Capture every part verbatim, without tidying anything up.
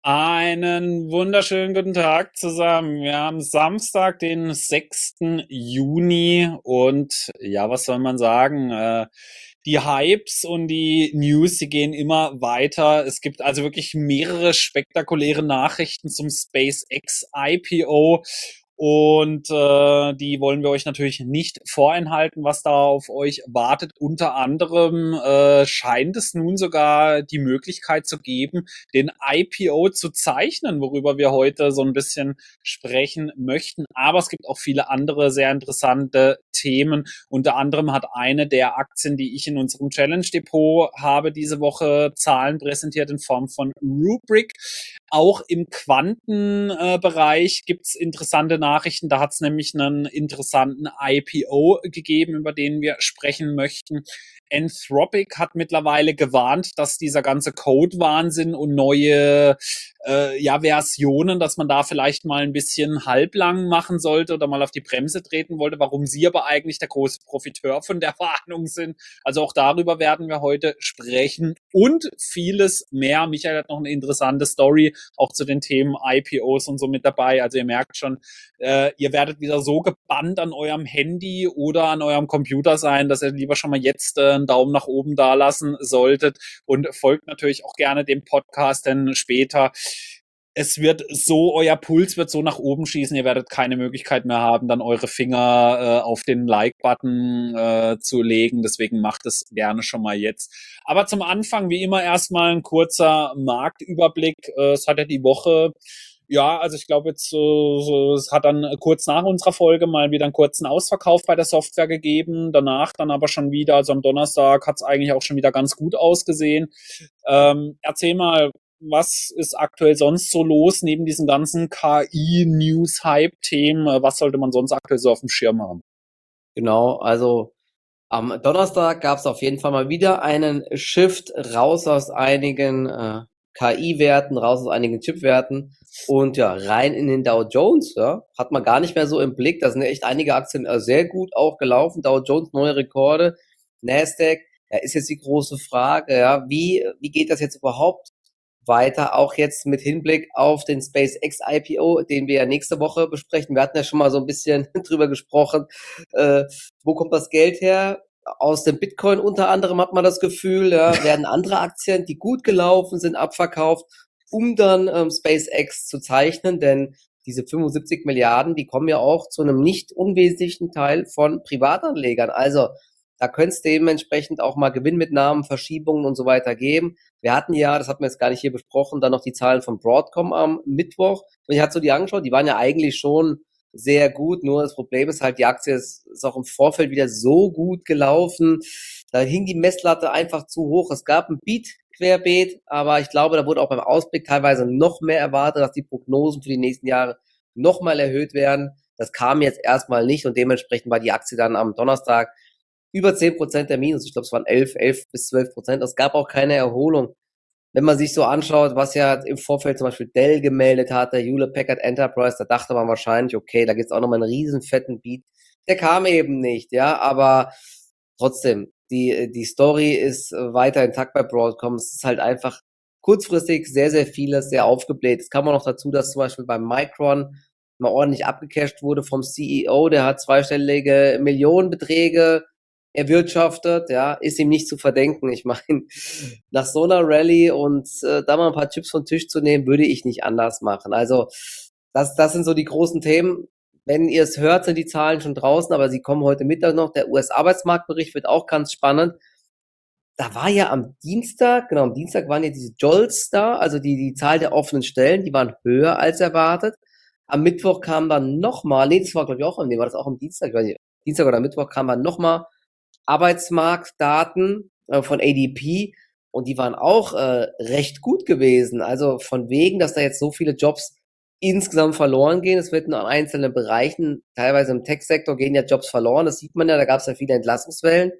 Einen wunderschönen guten Tag zusammen. Wir haben Samstag, den sechsten Juni und ja, was soll man sagen? Äh, die Hypes und die News, die gehen immer weiter. Es gibt also wirklich mehrere spektakuläre Nachrichten zum SpaceX I P O. Und äh, die wollen wir euch natürlich nicht vorenthalten, was da auf euch wartet. Unter anderem äh, scheint es nun sogar die Möglichkeit zu geben, den I P O zu zeichnen, worüber wir heute so ein bisschen sprechen möchten. Aber es gibt auch viele andere sehr interessante Themen. Unter anderem hat eine der Aktien, die ich in unserem Challenge Depot habe, diese Woche Zahlen präsentiert in Form von Rubrik. Auch im Quantenbereich gibt es interessante Nachrichten. Da hat es nämlich einen interessanten I P O gegeben, über den wir sprechen möchten. Anthropic hat mittlerweile gewarnt, dass dieser ganze Code-Wahnsinn und neue äh, ja, Versionen, dass man da vielleicht mal ein bisschen halblang machen sollte oder mal auf die Bremse treten wollte, warum sie aber eigentlich der große Profiteur von der Warnung sind. Also auch darüber werden wir heute sprechen und vieles mehr. Michael hat noch eine interessante Story auch zu den Themen I P Os und so mit dabei. Also ihr merkt schon, äh, ihr werdet wieder so gebannt an eurem Handy oder an eurem Computer sein, dass ihr lieber schon mal jetzt äh, einen Daumen nach oben da lassen solltet und folgt natürlich auch gerne dem Podcast, denn später es wird so, euer Puls wird so nach oben schießen, ihr werdet keine Möglichkeit mehr haben, dann eure Finger äh, auf den Like-Button äh, zu legen. Deswegen macht es gerne schon mal jetzt. Aber zum Anfang, wie immer, erstmal ein kurzer Marktüberblick. Äh, es hat ja die Woche, ja, also ich glaube jetzt, so, so, es hat dann kurz nach unserer Folge mal wieder einen kurzen Ausverkauf bei der Software gegeben. Danach dann aber schon wieder, also am Donnerstag hat es eigentlich auch schon wieder ganz gut ausgesehen. Ähm, erzähl mal, was ist aktuell sonst so los neben diesen ganzen K I-News-Hype-Themen? Was sollte man sonst aktuell so auf dem Schirm haben? Genau, also am Donnerstag gab es auf jeden Fall mal wieder einen Shift raus aus einigen äh, K I-Werten, raus aus einigen Chip-Werten und ja, rein in den Dow Jones. Ja, hat man gar nicht mehr so im Blick. Da sind echt einige Aktien äh, sehr gut auch gelaufen. Dow Jones neue Rekorde, Nasdaq. Ja, ist jetzt die große Frage, ja, wie, wie geht das jetzt überhaupt weiter, auch jetzt mit Hinblick auf den SpaceX I P O, den wir ja nächste Woche besprechen. Wir hatten ja schon mal so ein bisschen drüber gesprochen, äh, wo kommt das Geld her? Aus dem Bitcoin unter anderem hat man das Gefühl, ja, werden andere Aktien, die gut gelaufen sind, abverkauft, um dann ähm, SpaceX zu zeichnen, denn diese fünfundsiebzig Milliarden, die kommen ja auch zu einem nicht unwesentlichen Teil von Privatanlegern. Also da könnte es dementsprechend auch mal Gewinnmitnahmen, Verschiebungen und so weiter geben. Wir hatten ja, das hatten wir jetzt gar nicht hier besprochen, dann noch die Zahlen von Broadcom am Mittwoch. Und ich hatte so die angeschaut, die waren ja eigentlich schon sehr gut, nur das Problem ist halt, die Aktie ist, ist auch im Vorfeld wieder so gut gelaufen. Da hing die Messlatte einfach zu hoch. Es gab ein Beat querbeet, aber ich glaube, da wurde auch beim Ausblick teilweise noch mehr erwartet, dass die Prognosen für die nächsten Jahre nochmal erhöht werden. Das kam jetzt erstmal nicht und dementsprechend war die Aktie dann am Donnerstag über zehn Prozent der Minus. Ich glaube, es waren elf, elf bis zwölf Prozent. Es gab auch keine Erholung. Wenn man sich so anschaut, was ja im Vorfeld zum Beispiel Dell gemeldet hatte, Hewlett Packard Enterprise, da dachte man wahrscheinlich, okay, da gibt's auch nochmal einen riesen fetten Beat. Der kam eben nicht, ja, aber trotzdem, die, die Story ist weiter intakt bei Broadcom. Es ist halt einfach kurzfristig sehr, sehr vieles, sehr aufgebläht. Es kam auch noch dazu, dass zum Beispiel beim Micron mal ordentlich abgecasht wurde vom C E O, der hat zweistellige Millionenbeträge erwirtschaftet, ja, ist ihm nicht zu verdenken. Ich meine, nach so einer Rallye und äh, da mal ein paar Chips vom Tisch zu nehmen, würde ich nicht anders machen. Also das, das sind so die großen Themen. Wenn ihr es hört, sind die Zahlen schon draußen, aber sie kommen heute Mittag noch. Der U S-Arbeitsmarktbericht wird auch ganz spannend. Da war ja am Dienstag, genau, am Dienstag waren ja diese Jolts da, also die, die Zahl der offenen Stellen, die waren höher als erwartet. Am Mittwoch kam dann nochmal, nee, das war glaube ich auch, nee, war das auch am Dienstag, ich weiß nicht, Dienstag oder Mittwoch kam dann nochmal Arbeitsmarktdaten äh, von A D P und die waren auch äh, recht gut gewesen. Also von wegen, dass da jetzt so viele Jobs insgesamt verloren gehen. Es wird nur an einzelnen Bereichen, teilweise im Tech-Sektor gehen ja Jobs verloren. Das sieht man ja, da gab es ja viele Entlassungswellen.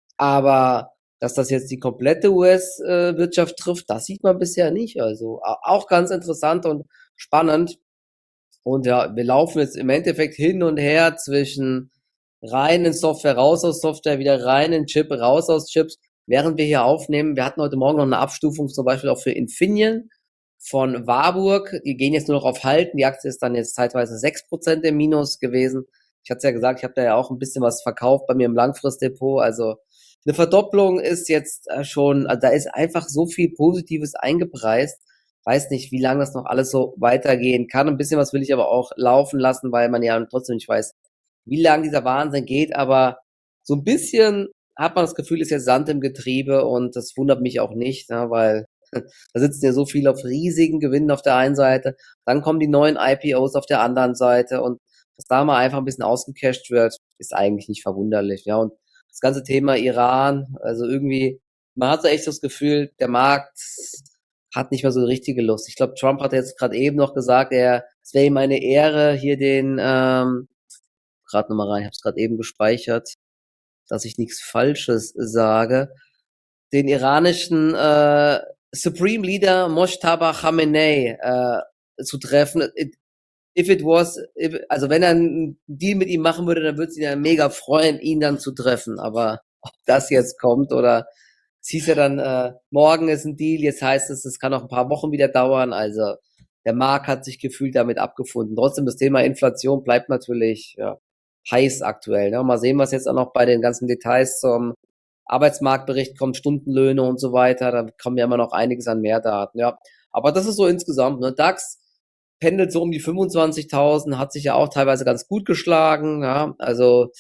Aber dass das jetzt die komplette U S-Wirtschaft trifft, das sieht man bisher nicht. Also auch ganz interessant und spannend. Und ja, wir laufen jetzt im Endeffekt hin und her zwischen rein in Software, raus aus Software, wieder rein in Chip, raus aus Chips, während wir hier aufnehmen. Wir hatten heute Morgen noch eine Abstufung zum Beispiel auch für Infineon. von Warburg. Die gehen jetzt nur noch auf Halten. Die Aktie ist dann jetzt zeitweise sechs Prozent im Minus gewesen. Ich hatte es ja gesagt, ich habe da ja auch ein bisschen was verkauft bei mir im Langfristdepot. Also eine Verdopplung ist jetzt schon, also da ist einfach so viel Positives eingepreist. Weiß nicht, wie lange das noch alles so weitergehen kann. Ein bisschen was will ich aber auch laufen lassen, weil man ja trotzdem nicht weiß, wie lange dieser Wahnsinn geht. Aber so ein bisschen hat man das Gefühl, ist jetzt Sand im Getriebe und das wundert mich auch nicht, ne, weil da sitzen ja so viele auf riesigen Gewinnen auf der einen Seite, dann kommen die neuen I P Os auf der anderen Seite und dass da mal einfach ein bisschen ausgecasht wird, ist eigentlich nicht verwunderlich. Ja, und das ganze Thema Iran, also irgendwie, man hat so echt das Gefühl, der Markt hat nicht mehr so die richtige Lust. Ich glaube, Trump hat jetzt gerade eben noch gesagt, er, es wäre ihm eine Ehre, hier den, ähm, gerade nochmal rein, ich habe es gerade eben gespeichert, dass ich nichts Falsches sage, den iranischen äh, Supreme Leader Mojtaba Khamenei äh, zu treffen. It, if it was, if, also wenn er einen Deal mit ihm machen würde, dann würde es ihn ja mega freuen, ihn dann zu treffen. Aber ob das jetzt kommt oder es hieß ja dann, äh, morgen ist ein Deal, jetzt heißt es, es kann noch ein paar Wochen wieder dauern. Also der Markt hat sich gefühlt damit abgefunden. Trotzdem, das Thema Inflation bleibt natürlich ja, heiß aktuell. Ne? Mal sehen, was jetzt auch noch bei den ganzen Details zum Arbeitsmarktbericht kommt, Stundenlöhne und so weiter. Da kommen ja immer noch einiges an mehr Daten. Ja, aber das ist so insgesamt. Ne? DAX pendelt so um die fünfundzwanzigtausend, hat sich ja auch teilweise ganz gut geschlagen. Ja, also,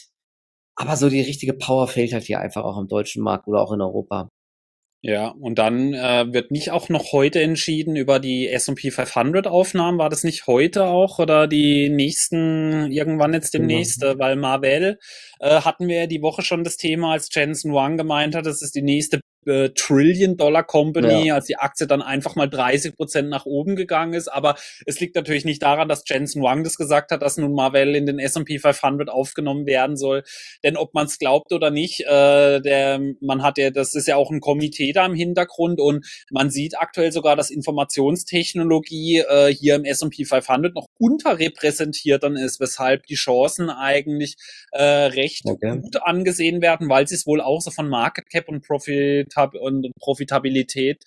aber so die richtige Power fehlt halt hier einfach auch im deutschen Markt oder auch in Europa. Ja, und dann äh, wird nicht auch noch heute entschieden über die S und P fünfhundert Aufnahmen. War das nicht heute auch oder die nächsten, irgendwann jetzt demnächst? Genau. Äh, weil Marvell äh, hatten wir ja die Woche schon das Thema, als Jensen Huang gemeint hat, das ist die nächste äh, Trillion-Dollar-Company, ja. Als die Aktie dann einfach mal dreißig Prozent nach oben gegangen ist. Aber es liegt natürlich nicht daran, dass Jensen Huang das gesagt hat, dass nun Marvell in den S und P fünfhundert aufgenommen werden soll. Denn ob man es glaubt oder nicht, äh, der, man hat ja, das ist ja auch ein Komitee da im Hintergrund und man sieht aktuell sogar, dass Informationstechnologie äh, hier im S und P fünfhundert noch unterrepräsentiert dann ist, weshalb die Chancen eigentlich äh, recht okay. gut angesehen werden, weil sie es wohl auch so von Market Cap und, Profitab und Profitabilität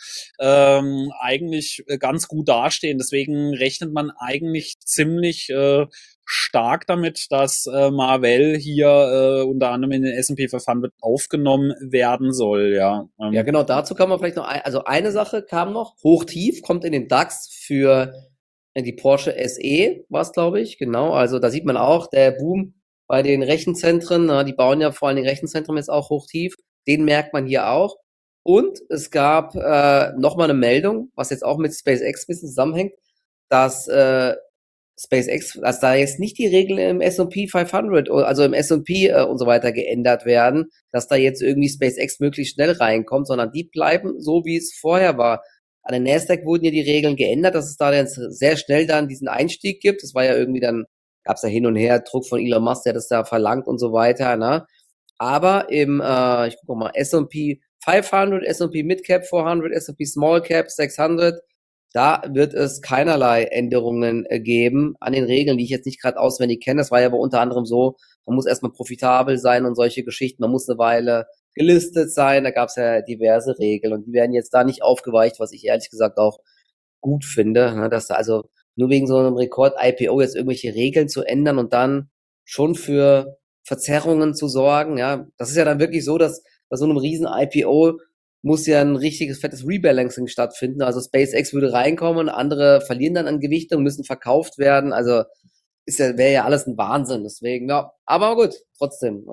ähm, eigentlich ganz gut dastehen. Deswegen rechnet man eigentlich ziemlich äh, stark damit, dass äh, Marvell hier äh, unter anderem in den S und P fünfhundert aufgenommen werden soll, ja. Ähm, ja, genau, dazu kann man vielleicht noch, ein, also eine Sache kam noch, hoch-tief, kommt in den DAX für die Porsche S E, war es, glaube ich, genau, also da sieht man auch, der Boom bei den Rechenzentren, na, die bauen ja vor allem die Rechenzentren jetzt auch hoch-tief, den merkt man hier auch. Und es gab äh, nochmal eine Meldung, was jetzt auch mit SpaceX ein bisschen zusammenhängt, dass äh, SpaceX, dass da jetzt nicht die Regeln im S und P fünfhundert, also im S und P äh, und so weiter geändert werden, dass da jetzt irgendwie SpaceX möglichst schnell reinkommt, sondern die bleiben so, wie es vorher war. An der Nasdaq wurden ja die Regeln geändert, dass es da jetzt sehr schnell dann diesen Einstieg gibt. Das war ja irgendwie dann, gab es ja hin und her, Druck von Elon Musk, der das da verlangt und so weiter, ne? Aber im, äh, ich gucke mal, S und P fünfhundert, S und P Midcap vierhundert, S und P Small Cap sechshundert, da wird es keinerlei Änderungen äh, geben an den Regeln, die ich jetzt nicht gerade auswendig kenne. Das war ja aber unter anderem so, man muss erstmal profitabel sein und solche Geschichten, man muss eine Weile gelistet sein, da gab es ja diverse Regeln und die werden jetzt da nicht aufgeweicht, was ich ehrlich gesagt auch gut finde, ne, dass da also nur wegen so einem Rekord-I P O jetzt irgendwelche Regeln zu ändern und dann schon für Verzerrungen zu sorgen, ja, das ist ja dann wirklich so, dass bei so einem riesen I P O muss ja ein richtiges fettes Rebalancing stattfinden. Also SpaceX würde reinkommen, andere verlieren dann an Gewichtung, müssen verkauft werden. Also ist ja, wäre ja alles ein Wahnsinn. Deswegen, ja, aber gut, trotzdem.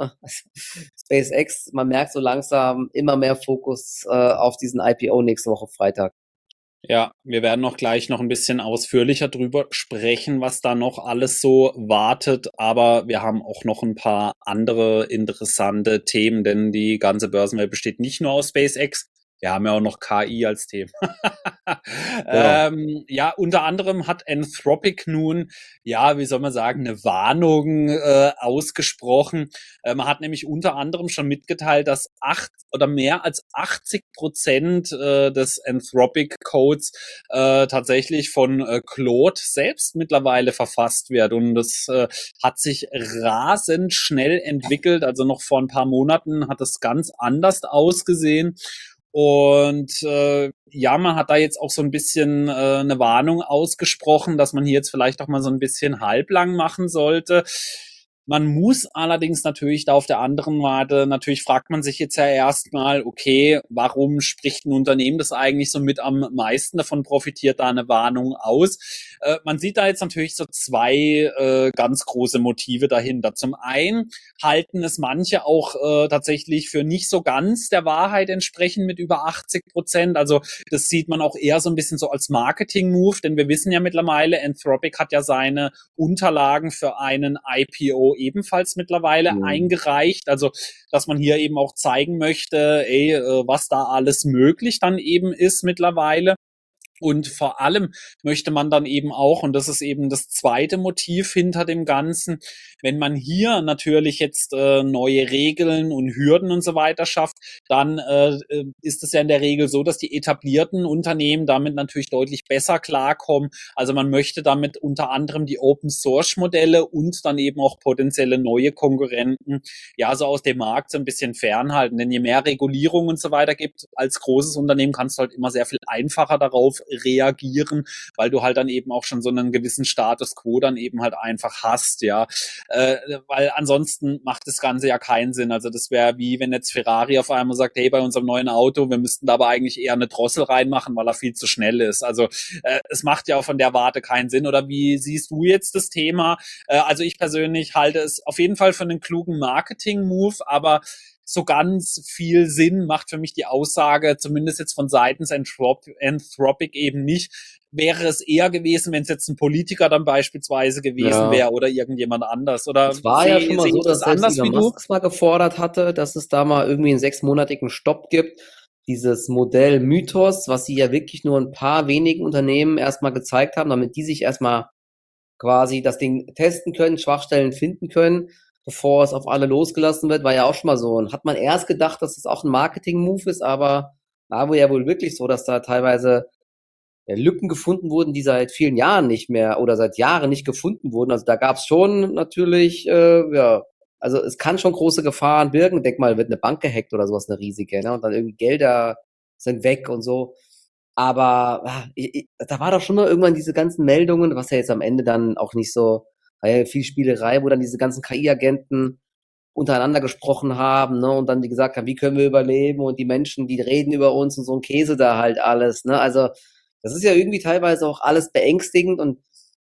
SpaceX, man merkt so langsam immer mehr Fokus äh, auf diesen I P O nächste Woche Freitag. Ja, wir werden noch gleich noch ein bisschen ausführlicher drüber sprechen, was da noch alles so wartet. Aber wir haben auch noch ein paar andere interessante Themen, denn die ganze Börsenwelt besteht nicht nur aus SpaceX. Wir haben ja auch noch K I als Thema. Ja. ähm, ja, unter anderem hat Anthropic nun, ja, wie soll man sagen, eine Warnung äh, ausgesprochen. Äh, man hat nämlich unter anderem schon mitgeteilt, dass acht oder mehr als achtzig Prozent äh, des Anthropic-Codes äh, tatsächlich von äh, Claude selbst mittlerweile verfasst wird. Und das äh, hat sich rasend schnell entwickelt. Also noch vor ein paar Monaten hat es ganz anders ausgesehen. Und äh, ja, man hat da jetzt auch so ein bisschen äh, eine Warnung ausgesprochen, dass man hier jetzt vielleicht auch mal so ein bisschen halblang machen sollte. Man muss allerdings natürlich da auf der anderen Seite, natürlich fragt man sich jetzt ja erstmal, okay, warum spricht ein Unternehmen, das eigentlich so mit am meisten davon profitiert, da eine Warnung aus? Äh, man sieht da jetzt natürlich so zwei äh, ganz große Motive dahinter. Zum einen halten es manche auch äh, tatsächlich für nicht so ganz der Wahrheit entsprechend mit über achtzig Prozent. Also das sieht man auch eher so ein bisschen so als Marketing-Move, denn wir wissen ja mittlerweile, Anthropic hat ja seine Unterlagen für einen I P O ebenfalls mittlerweile Mhm. eingereicht. Also, dass man hier eben auch zeigen möchte, ey, äh, was da alles möglich dann eben ist mittlerweile. Und vor allem möchte man dann eben auch, und das ist eben das zweite Motiv hinter dem Ganzen, wenn man hier natürlich jetzt äh, neue Regeln und Hürden und so weiter schafft, dann äh, äh, ist es ja in der Regel so, dass die etablierten Unternehmen damit natürlich deutlich besser klarkommen. Also man möchte damit unter anderem die Open-Source-Modelle und dann eben auch potenzielle neue Konkurrenten ja so aus dem Markt so ein bisschen fernhalten. Denn je mehr Regulierung und so weiter gibt, als großes Unternehmen kannst du halt immer sehr viel einfacher darauf reagieren, weil du halt dann eben auch schon so einen gewissen Status quo dann eben halt einfach hast, ja. Äh, weil ansonsten macht das Ganze ja keinen Sinn. Also das wäre wie, wenn jetzt Ferrari auf einmal sagt, hey, bei unserem neuen Auto, wir müssten da aber eigentlich eher eine Drossel reinmachen, weil er viel zu schnell ist. Also äh, es macht ja auch von der Warte keinen Sinn. Oder wie siehst du jetzt das Thema? Äh, also ich persönlich halte es auf jeden Fall für einen klugen Marketing-Move, aber so ganz viel Sinn macht für mich die Aussage, zumindest jetzt von seitens Anthrop Anthropic eben nicht. Wäre es eher gewesen, wenn es jetzt ein Politiker dann beispielsweise gewesen Ja. wäre oder irgendjemand anders? Oder Es war ja schon sehe mal seh so, ich das dass selbst anders Elon wie du? Musk es mal gefordert hatte, dass es da mal irgendwie einen sechsmonatigen Stopp gibt. Dieses Modell Mythos, was sie ja wirklich nur ein paar wenigen Unternehmen erstmal gezeigt haben, damit die sich erstmal quasi das Ding testen können, Schwachstellen finden können, bevor es auf alle losgelassen wird, war ja auch schon mal so. Und hat man erst gedacht, dass es auch ein Marketing-Move ist, aber war wohl ja wohl wirklich so, dass da teilweise ja, Lücken gefunden wurden, die seit vielen Jahren nicht mehr oder seit Jahren nicht gefunden wurden. Also da gab es schon natürlich, äh, ja, also es kann schon große Gefahren birgen. Denk mal, wird eine Bank gehackt oder sowas, eine riesige, ne? Und dann irgendwie Gelder sind weg und so. Aber ah, ich, ich, da war doch schon mal irgendwann diese ganzen Meldungen, was ja jetzt am Ende dann auch nicht so, war ja viel Spielerei, wo dann diese ganzen K I-Agenten untereinander gesprochen haben, ne, und dann die gesagt haben, wie können wir überleben und die Menschen, die reden über uns und so ein Käse da halt alles, ne, also das ist ja irgendwie teilweise auch alles beängstigend und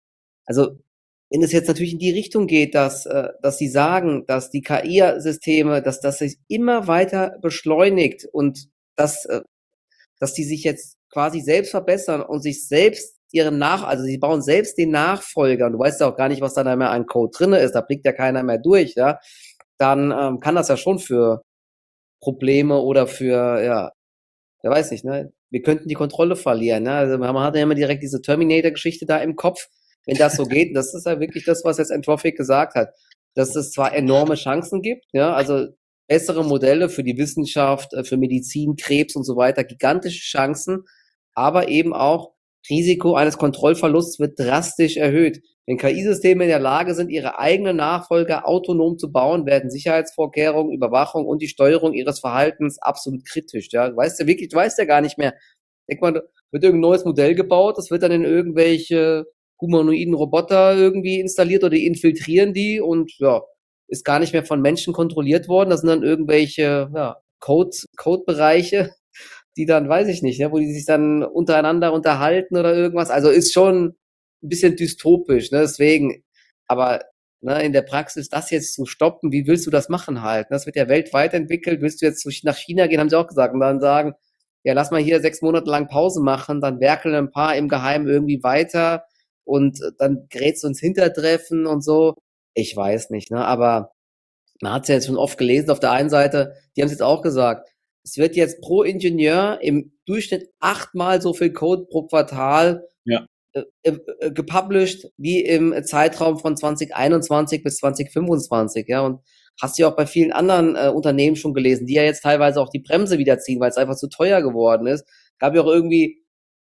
also wenn es jetzt natürlich in die Richtung geht, dass, äh, dass sie sagen, dass die K I-Systeme, dass das sich immer weiter beschleunigt und dass, äh, dass die sich jetzt quasi selbst verbessern und sich selbst ihren Nach, also sie bauen selbst den Nachfolger und du weißt ja auch gar nicht, was da mehr an Code drinne ist, da blickt ja keiner mehr durch, ja, dann ähm, kann das ja schon für Probleme oder für, ja, wer weiß nicht, ne? Wir könnten die Kontrolle verlieren, ne? Also man hat ja immer direkt diese Terminator-Geschichte da im Kopf, wenn das so geht. Das ist ja wirklich das, was jetzt Anthropic gesagt hat, dass es zwar enorme Chancen gibt, ja, also bessere Modelle für die Wissenschaft, äh, für Medizin, Krebs und so weiter, gigantische Chancen, aber eben auch Risiko eines Kontrollverlusts wird drastisch erhöht. Wenn K I-Systeme in der Lage sind, ihre eigenen Nachfolger autonom zu bauen, werden Sicherheitsvorkehrungen, Überwachung und die Steuerung ihres Verhaltens absolut kritisch. Ja, du weißt ja wirklich, du weißt ja gar nicht mehr. Denk mal, wird irgendein neues Modell gebaut, das wird dann in irgendwelche humanoiden Roboter irgendwie installiert oder die infiltrieren die und ja, ist gar nicht mehr von Menschen kontrolliert worden. Das sind dann irgendwelche ja, Code, Codebereiche, die dann, weiß ich nicht, ja, wo die sich dann untereinander unterhalten oder irgendwas. Also ist schon ein bisschen dystopisch, ne? Deswegen, aber ne, in der Praxis das jetzt zu stoppen, wie willst du das machen halt? Das wird ja weltweit entwickelt. Willst du jetzt nach China gehen, haben sie auch gesagt, und dann sagen, ja, lass mal hier sechs Monate lang Pause machen, dann werkeln ein paar im Geheimen irgendwie weiter und dann gerätst du ins Hintertreffen und so. Ich weiß nicht, ne? Aber man hat es ja jetzt schon oft gelesen, auf der einen Seite, die haben es jetzt auch gesagt, es wird jetzt pro Ingenieur im Durchschnitt achtmal so viel Code pro Quartal Ja. äh, äh, gepublished wie im Zeitraum von zwanzig einundzwanzig bis zwanzig fünfundzwanzig, ja, und hast du ja auch bei vielen anderen äh, Unternehmen schon gelesen, die ja jetzt teilweise auch die Bremse wieder ziehen, weil es einfach zu teuer geworden ist. Gab ja auch irgendwie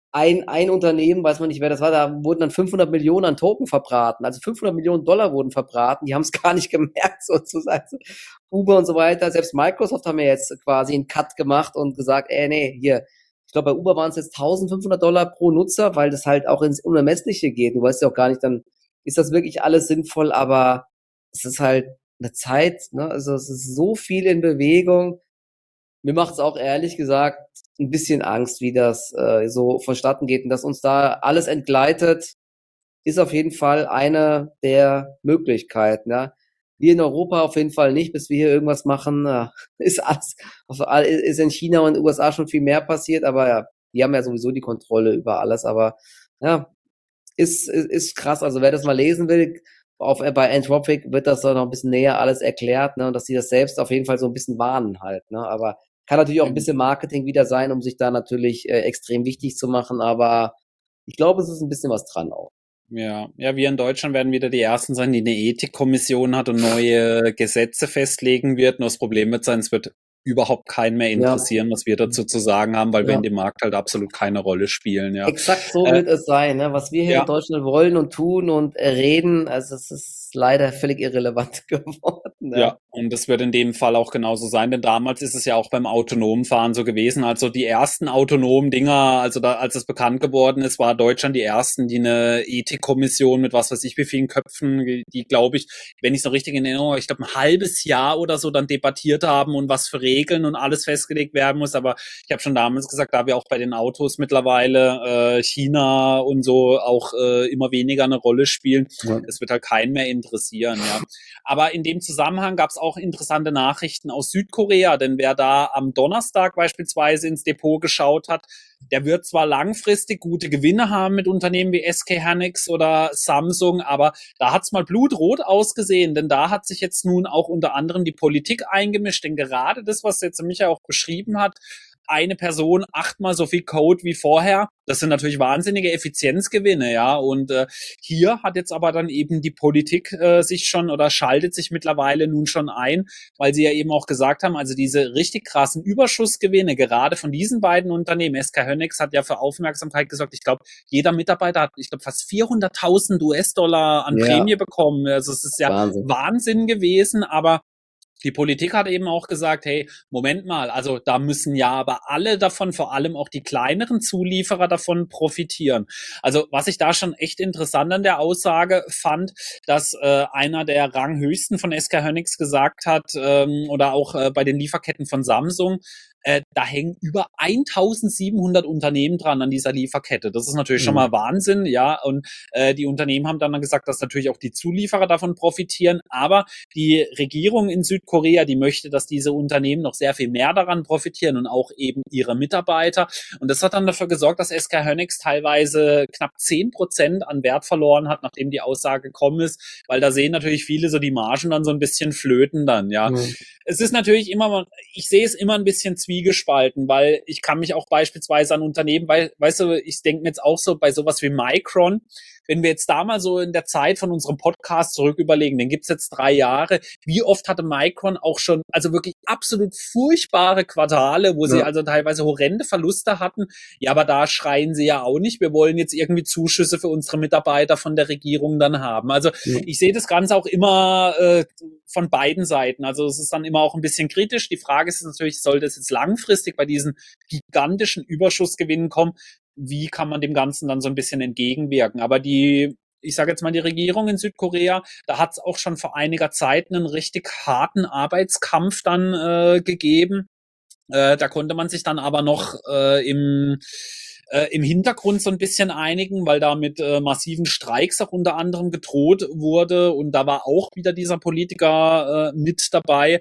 ein, ein Unternehmen, weiß man nicht, wer das war, da wurden dann fünfhundert Millionen an Token verbraten. Also fünfhundert Millionen Dollar wurden verbraten. Die haben es gar nicht gemerkt, sozusagen. Uber und so weiter. Selbst Microsoft haben ja jetzt quasi einen Cut gemacht und gesagt, ey, nee, hier. Ich glaube, bei Uber waren es jetzt eintausendfünfhundert Dollar pro Nutzer, weil das halt auch ins Unermessliche geht. Du weißt ja auch gar nicht, dann ist das wirklich alles sinnvoll, aber es ist halt eine Zeit, ne? Also es ist so viel in Bewegung. Mir macht es auch ehrlich gesagt ein bisschen Angst, wie das äh, so vonstatten geht. Und dass uns da alles entgleitet, ist auf jeden Fall eine der Möglichkeiten. Ja. Wir in Europa auf jeden Fall nicht, bis wir hier irgendwas machen. Äh, ist alles, ist in China und den U S A schon viel mehr passiert, aber ja, die haben ja sowieso die Kontrolle über alles. Aber ja, ist, ist, ist krass. Also wer das mal lesen will, auf, bei Anthropic wird das noch ein bisschen näher alles erklärt, ne, und dass die das selbst auf jeden Fall so ein bisschen warnen halt, ne, aber kann natürlich auch ein bisschen Marketing wieder sein, um sich da natürlich äh, extrem wichtig zu machen, aber ich glaube, es ist ein bisschen was dran auch. Ja, ja, wir in Deutschland werden wieder die Ersten sein, die eine Ethikkommission hat und neue Gesetze festlegen wird. Nur das Problem wird sein, es wird überhaupt keinen mehr interessieren, ja, was wir dazu zu sagen haben, weil ja. wir in dem Markt halt absolut keine Rolle spielen. Ja. Exakt so äh, wird es sein, ne? Was wir hier ja. in Deutschland wollen und tun und äh, reden, also es ist leider völlig irrelevant geworden. Ja. ja, und das wird in dem Fall auch genauso sein, denn damals ist es ja auch beim autonomen Fahren so gewesen. Also die ersten autonomen Dinger, also da, als es bekannt geworden ist, war Deutschland die ersten, die eine Ethikkommission mit was weiß ich wie vielen Köpfen, die, glaube ich, wenn ich es noch richtig in Erinnerung habe, ich glaube ein halbes Jahr oder so dann debattiert haben und was für Regeln und alles festgelegt werden muss. Aber ich habe schon damals gesagt, da wir auch bei den Autos mittlerweile äh, China und so auch äh, immer weniger eine Rolle spielen, ja. es wird halt keinen mehr interessieren. Ja. Aber in dem Zusammenhang gab es auch interessante Nachrichten aus Südkorea, denn wer da am Donnerstag beispielsweise ins Depot geschaut hat, der wird zwar langfristig gute Gewinne haben mit Unternehmen wie S K Hynix oder Samsung, aber da hat's mal blutrot ausgesehen, denn da hat sich jetzt nun auch unter anderem die Politik eingemischt, denn gerade das, was jetzt Michael auch beschrieben hat, eine Person achtmal so viel Code wie vorher. Das sind natürlich wahnsinnige Effizienzgewinne, ja. Und äh, hier hat jetzt aber dann eben die Politik äh, sich schon oder schaltet sich mittlerweile nun schon ein, weil sie ja eben auch gesagt haben, also diese richtig krassen Überschussgewinne, gerade von diesen beiden Unternehmen, S K Hynix hat ja für Aufmerksamkeit gesorgt. Ich glaube, jeder Mitarbeiter hat, ich glaube, fast vierhunderttausend U S-Dollar an ja. Prämie bekommen. Also es ist ja Wahnsinn, Wahnsinn gewesen, aber die Politik hat eben auch gesagt, hey, Moment mal, also da müssen ja aber alle davon, vor allem auch die kleineren Zulieferer davon profitieren. Also was ich da schon echt interessant an der Aussage fand, dass äh, einer der Ranghöchsten von S K Hynix gesagt hat, ähm, oder auch äh, bei den Lieferketten von Samsung, äh, da hängen über eintausendsiebenhundert Unternehmen dran an dieser Lieferkette. Das ist natürlich mhm. schon mal Wahnsinn, ja. Und äh, die Unternehmen haben dann gesagt, dass natürlich auch die Zulieferer davon profitieren. Aber die Regierung in Südkorea, die möchte, dass diese Unternehmen noch sehr viel mehr daran profitieren und auch eben ihre Mitarbeiter. Und das hat dann dafür gesorgt, dass S K Hynix teilweise knapp zehn Prozent an Wert verloren hat, nachdem die Aussage gekommen ist, weil da sehen natürlich viele so die Margen dann so ein bisschen flöten dann, ja. Mhm. Es ist natürlich immer, ich sehe es immer ein bisschen zwiegespalten, weil ich kann mich auch beispielsweise an Unternehmen, weil, weißt du, ich denke mir jetzt auch so bei sowas wie Micron, wenn wir jetzt da mal so in der Zeit von unserem Podcast zurück überlegen, den gibt's jetzt drei Jahre, wie oft hatte Micron auch schon, also wirklich absolut furchtbare Quartale, wo ja. sie also teilweise horrende Verluste hatten. Ja, aber da schreien sie ja auch nicht, wir wollen jetzt irgendwie Zuschüsse für unsere Mitarbeiter von der Regierung dann haben. Also ja. ich sehe das Ganze auch immer äh, von beiden Seiten. Also es ist dann immer auch ein bisschen kritisch. Die Frage ist natürlich, sollte es jetzt langfristig bei diesen gigantischen Überschussgewinnen kommen, wie kann man dem Ganzen dann so ein bisschen entgegenwirken? Aber die, ich sage jetzt mal, die Regierung in Südkorea, da hat es auch schon vor einiger Zeit einen richtig harten Arbeitskampf dann äh, gegeben. Äh, da konnte man sich dann aber noch äh, im Äh, im Hintergrund so ein bisschen einigen, weil da mit äh, massiven Streiks auch unter anderem gedroht wurde und da war auch wieder dieser Politiker äh, mit dabei.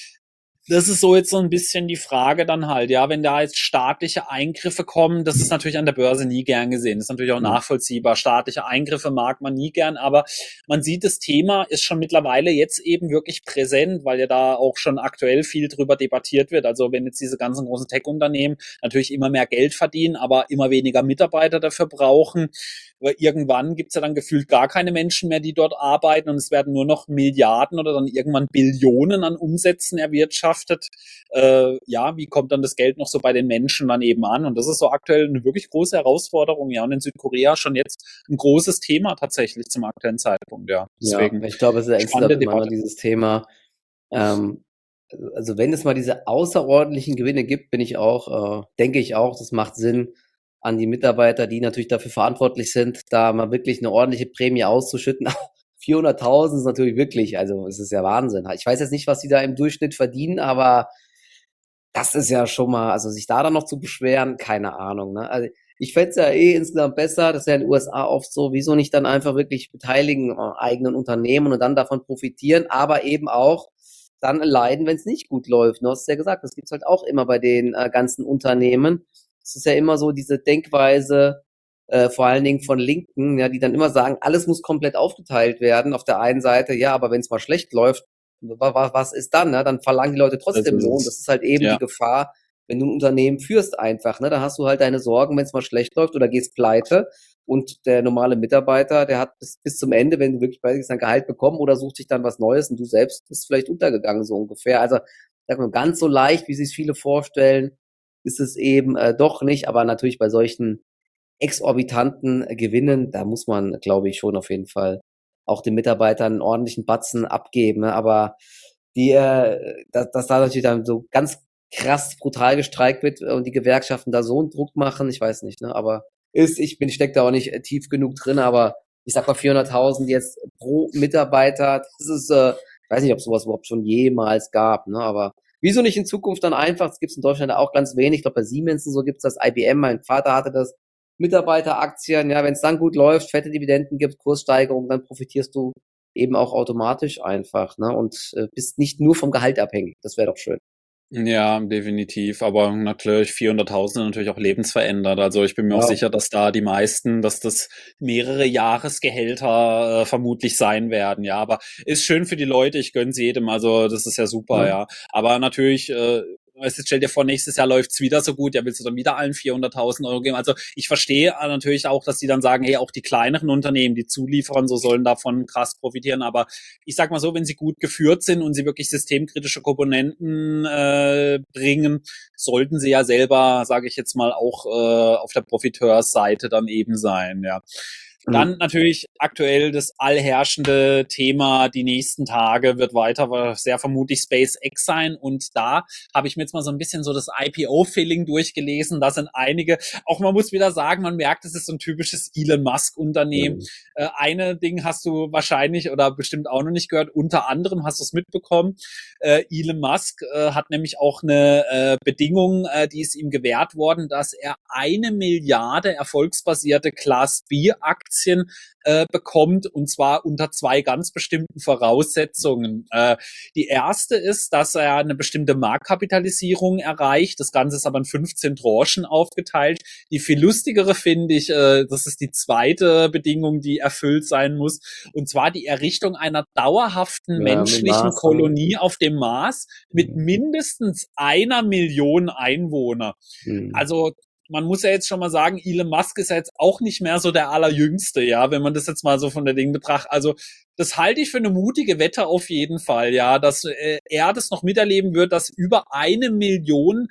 Das ist so jetzt so ein bisschen die Frage dann halt, ja, wenn da jetzt staatliche Eingriffe kommen, das ist natürlich an der Börse nie gern gesehen. Das ist natürlich auch nachvollziehbar. Staatliche Eingriffe mag man nie gern, aber man sieht, das Thema ist schon mittlerweile jetzt eben wirklich präsent, weil ja da auch schon aktuell viel drüber debattiert wird. Also wenn jetzt diese ganzen großen Tech-Unternehmen natürlich immer mehr Geld verdienen, aber immer weniger Mitarbeiter dafür brauchen, weil irgendwann gibt's ja dann gefühlt gar keine Menschen mehr, die dort arbeiten und es werden nur noch Milliarden oder dann irgendwann Billionen an Umsätzen erwirtschaftet. Äh, ja, wie kommt dann das Geld noch so bei den Menschen dann eben an? Und das ist so aktuell eine wirklich große Herausforderung, ja, und in Südkorea schon jetzt ein großes Thema tatsächlich zum aktuellen Zeitpunkt, ja. Ja, Deswegen ich glaube, es ist ja insgesamt spannende immer noch Debatte. dieses Thema, ähm, also wenn es mal diese außerordentlichen Gewinne gibt, bin ich auch, äh, denke ich auch, das macht Sinn, an die Mitarbeiter, die natürlich dafür verantwortlich sind, da mal wirklich eine ordentliche Prämie auszuschütten. vierhunderttausend ist natürlich wirklich, also es ist ja Wahnsinn. Ich weiß jetzt nicht, was die da im Durchschnitt verdienen, aber das ist ja schon mal, also sich da dann noch zu beschweren, keine Ahnung. Ne? Also ich fände es ja eh insgesamt besser, das ist ja in den U S A oft so, wieso nicht dann einfach wirklich beteiligen an eigenen Unternehmen und dann davon profitieren, aber eben auch dann leiden, wenn es nicht gut läuft. Du hast es ja gesagt, das gibt's halt auch immer bei den äh, ganzen Unternehmen. Es ist ja immer so diese Denkweise, äh, vor allen Dingen von Linken, ja, die dann immer sagen, alles muss komplett aufgeteilt werden. Auf der einen Seite, ja, aber wenn es mal schlecht läuft, wa- wa- was ist dann? Ne? Dann verlangen die Leute Das trotzdem ist Lohn. es. Das ist halt eben die Ja. Gefahr, wenn du ein Unternehmen führst einfach. Ne? Da hast du halt deine Sorgen, wenn es mal schlecht läuft oder gehst pleite. Und der normale Mitarbeiter, der hat bis, bis zum Ende, wenn du wirklich bei sein Gehalt bekommen oder sucht sich dann was Neues und du selbst bist vielleicht untergegangen, so ungefähr. Also, sag mal, ganz so leicht, wie sich viele vorstellen, ist es eben äh, doch nicht. Aber natürlich bei solchen exorbitanten Gewinnen, da muss man, glaube ich, schon auf jeden Fall auch den Mitarbeitern einen ordentlichen Batzen abgeben. Ne? Aber die, äh, dass, dass da natürlich dann so ganz krass brutal gestreikt wird und die Gewerkschaften da so einen Druck machen, ich weiß nicht, ne? Aber ist, ich bin, steck da auch nicht tief genug drin, aber ich sag mal vierhunderttausend jetzt pro Mitarbeiter, das ist, äh, ich weiß nicht, ob sowas überhaupt schon jemals gab, ne? Aber wieso nicht in Zukunft dann einfach, das gibt's in Deutschland auch ganz wenig, ich glaube bei Siemens und so gibt's das, I B M, mein Vater hatte das, Mitarbeiteraktien, ja, wenn es dann gut läuft, fette Dividenden gibt, Kurssteigerung, dann profitierst du eben auch automatisch einfach, ne? Und äh, bist nicht nur vom Gehalt abhängig. Das wäre doch schön. Ja, definitiv. Aber natürlich vierhunderttausend sind natürlich auch lebensverändert. Also ich bin mir auch Ja. sicher, dass da die meisten, dass das mehrere Jahresgehälter äh, vermutlich sein werden. Ja, aber ist schön für die Leute. Ich gönn's jedem. Also das ist ja super, Ja. ja. Aber natürlich, äh, weißt du, stell dir vor, nächstes Jahr läuft's wieder so gut. Ja, willst du dann wieder allen vierhunderttausend Euro geben? Also ich verstehe natürlich auch, dass die dann sagen, hey, auch die kleineren Unternehmen, die Zulieferern, so sollen davon krass profitieren. Aber ich sag mal so, wenn sie gut geführt sind und sie wirklich systemkritische Komponenten äh, bringen, sollten sie ja selber, sage ich jetzt mal, auch äh, auf der Profiteursseite dann eben sein, ja. Dann natürlich aktuell das allherrschende Thema, die nächsten Tage wird weiter sehr vermutlich SpaceX sein. Und da habe ich mir jetzt mal so ein bisschen so das I P O-Feeling durchgelesen. Da sind einige, auch man muss wieder sagen, man merkt, es ist so ein typisches Elon Musk-Unternehmen. Mhm. Äh, eine Ding hast du wahrscheinlich oder bestimmt auch noch nicht gehört. Unter anderem hast du es mitbekommen. Äh, Elon Musk äh, hat nämlich auch eine äh, Bedingung, äh, die ist ihm gewährt worden, dass er eine Milliarde erfolgsbasierte Class B-Aktien äh, bekommt, und zwar unter zwei ganz bestimmten Voraussetzungen. Äh, die erste ist, dass er eine bestimmte Marktkapitalisierung erreicht. Das Ganze ist aber in fünfzehn Tranchen aufgeteilt. Die viel lustigere finde ich, äh, das ist die zweite Bedingung, die erfüllt sein muss, und zwar die Errichtung einer dauerhaften Ja, menschlichen Mars, Kolonie auf dem Mars mit mhm. mindestens einer Million Einwohner. Mhm. Also man muss ja jetzt schon mal sagen, Elon Musk ist ja jetzt auch nicht mehr so der Allerjüngste, ja, wenn man das jetzt mal so von der Ding betrachtet. Also das halte ich für eine mutige Wette auf jeden Fall, ja, dass äh, er das noch miterleben wird, dass über eine Million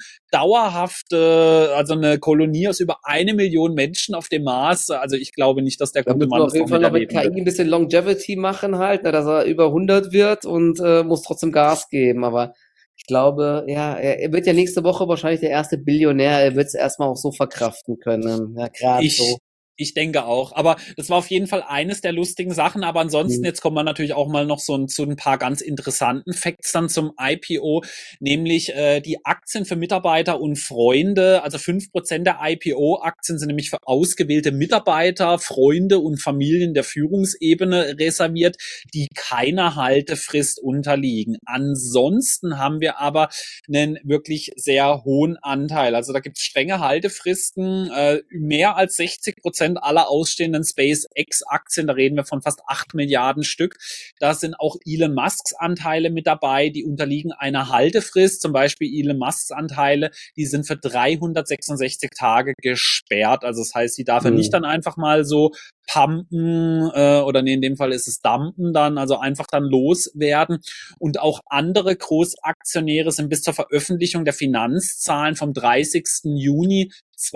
dauerhafte, also eine Kolonie aus über eine Million Menschen auf dem Mars, also ich glaube nicht, dass der Da gute müssen wir Mann auf das jeden noch Fall noch mit miterleben K I wird. ein bisschen Longevity machen halt, ne, dass er über hundert wird und äh, muss trotzdem Gas geben. Aber ich glaube, ja, er, er wird ja nächste Woche wahrscheinlich der erste Billionär. Er wird es erstmal auch so verkraften können. Ja, gerade so. Ich, ich denke auch. Aber das war auf jeden Fall eines der lustigen Sachen. Aber ansonsten, Mhm. jetzt kommen wir natürlich auch mal noch so ein, zu ein paar ganz interessanten Facts dann zum I P O, nämlich äh, die Aktien für Mitarbeiter und Freunde. Also fünf Prozent der I P O-Aktien sind nämlich für ausgewählte Mitarbeiter, Freunde und Familien der Führungsebene reserviert, die keiner Haltefrist unterliegen. Ansonsten haben wir aber einen wirklich sehr hohen Anteil. Also da gibt es strenge Haltefristen. Äh, mehr als sechzig Prozent Prozent aller ausstehenden SpaceX-Aktien, da reden wir von fast acht Milliarden Stück. Da sind auch Elon Musks Anteile mit dabei, die unterliegen einer Haltefrist. Zum Beispiel Elon Musks Anteile, die sind für dreihundertsechsundsechzig Tage gesperrt. Also das heißt, die darf er Mhm. nicht dann einfach mal so pumpen äh, oder nee, in dem Fall ist es dumpen dann, also einfach dann loswerden. Und auch andere Großaktionäre sind bis zur Veröffentlichung der Finanzzahlen vom dreißigsten Juni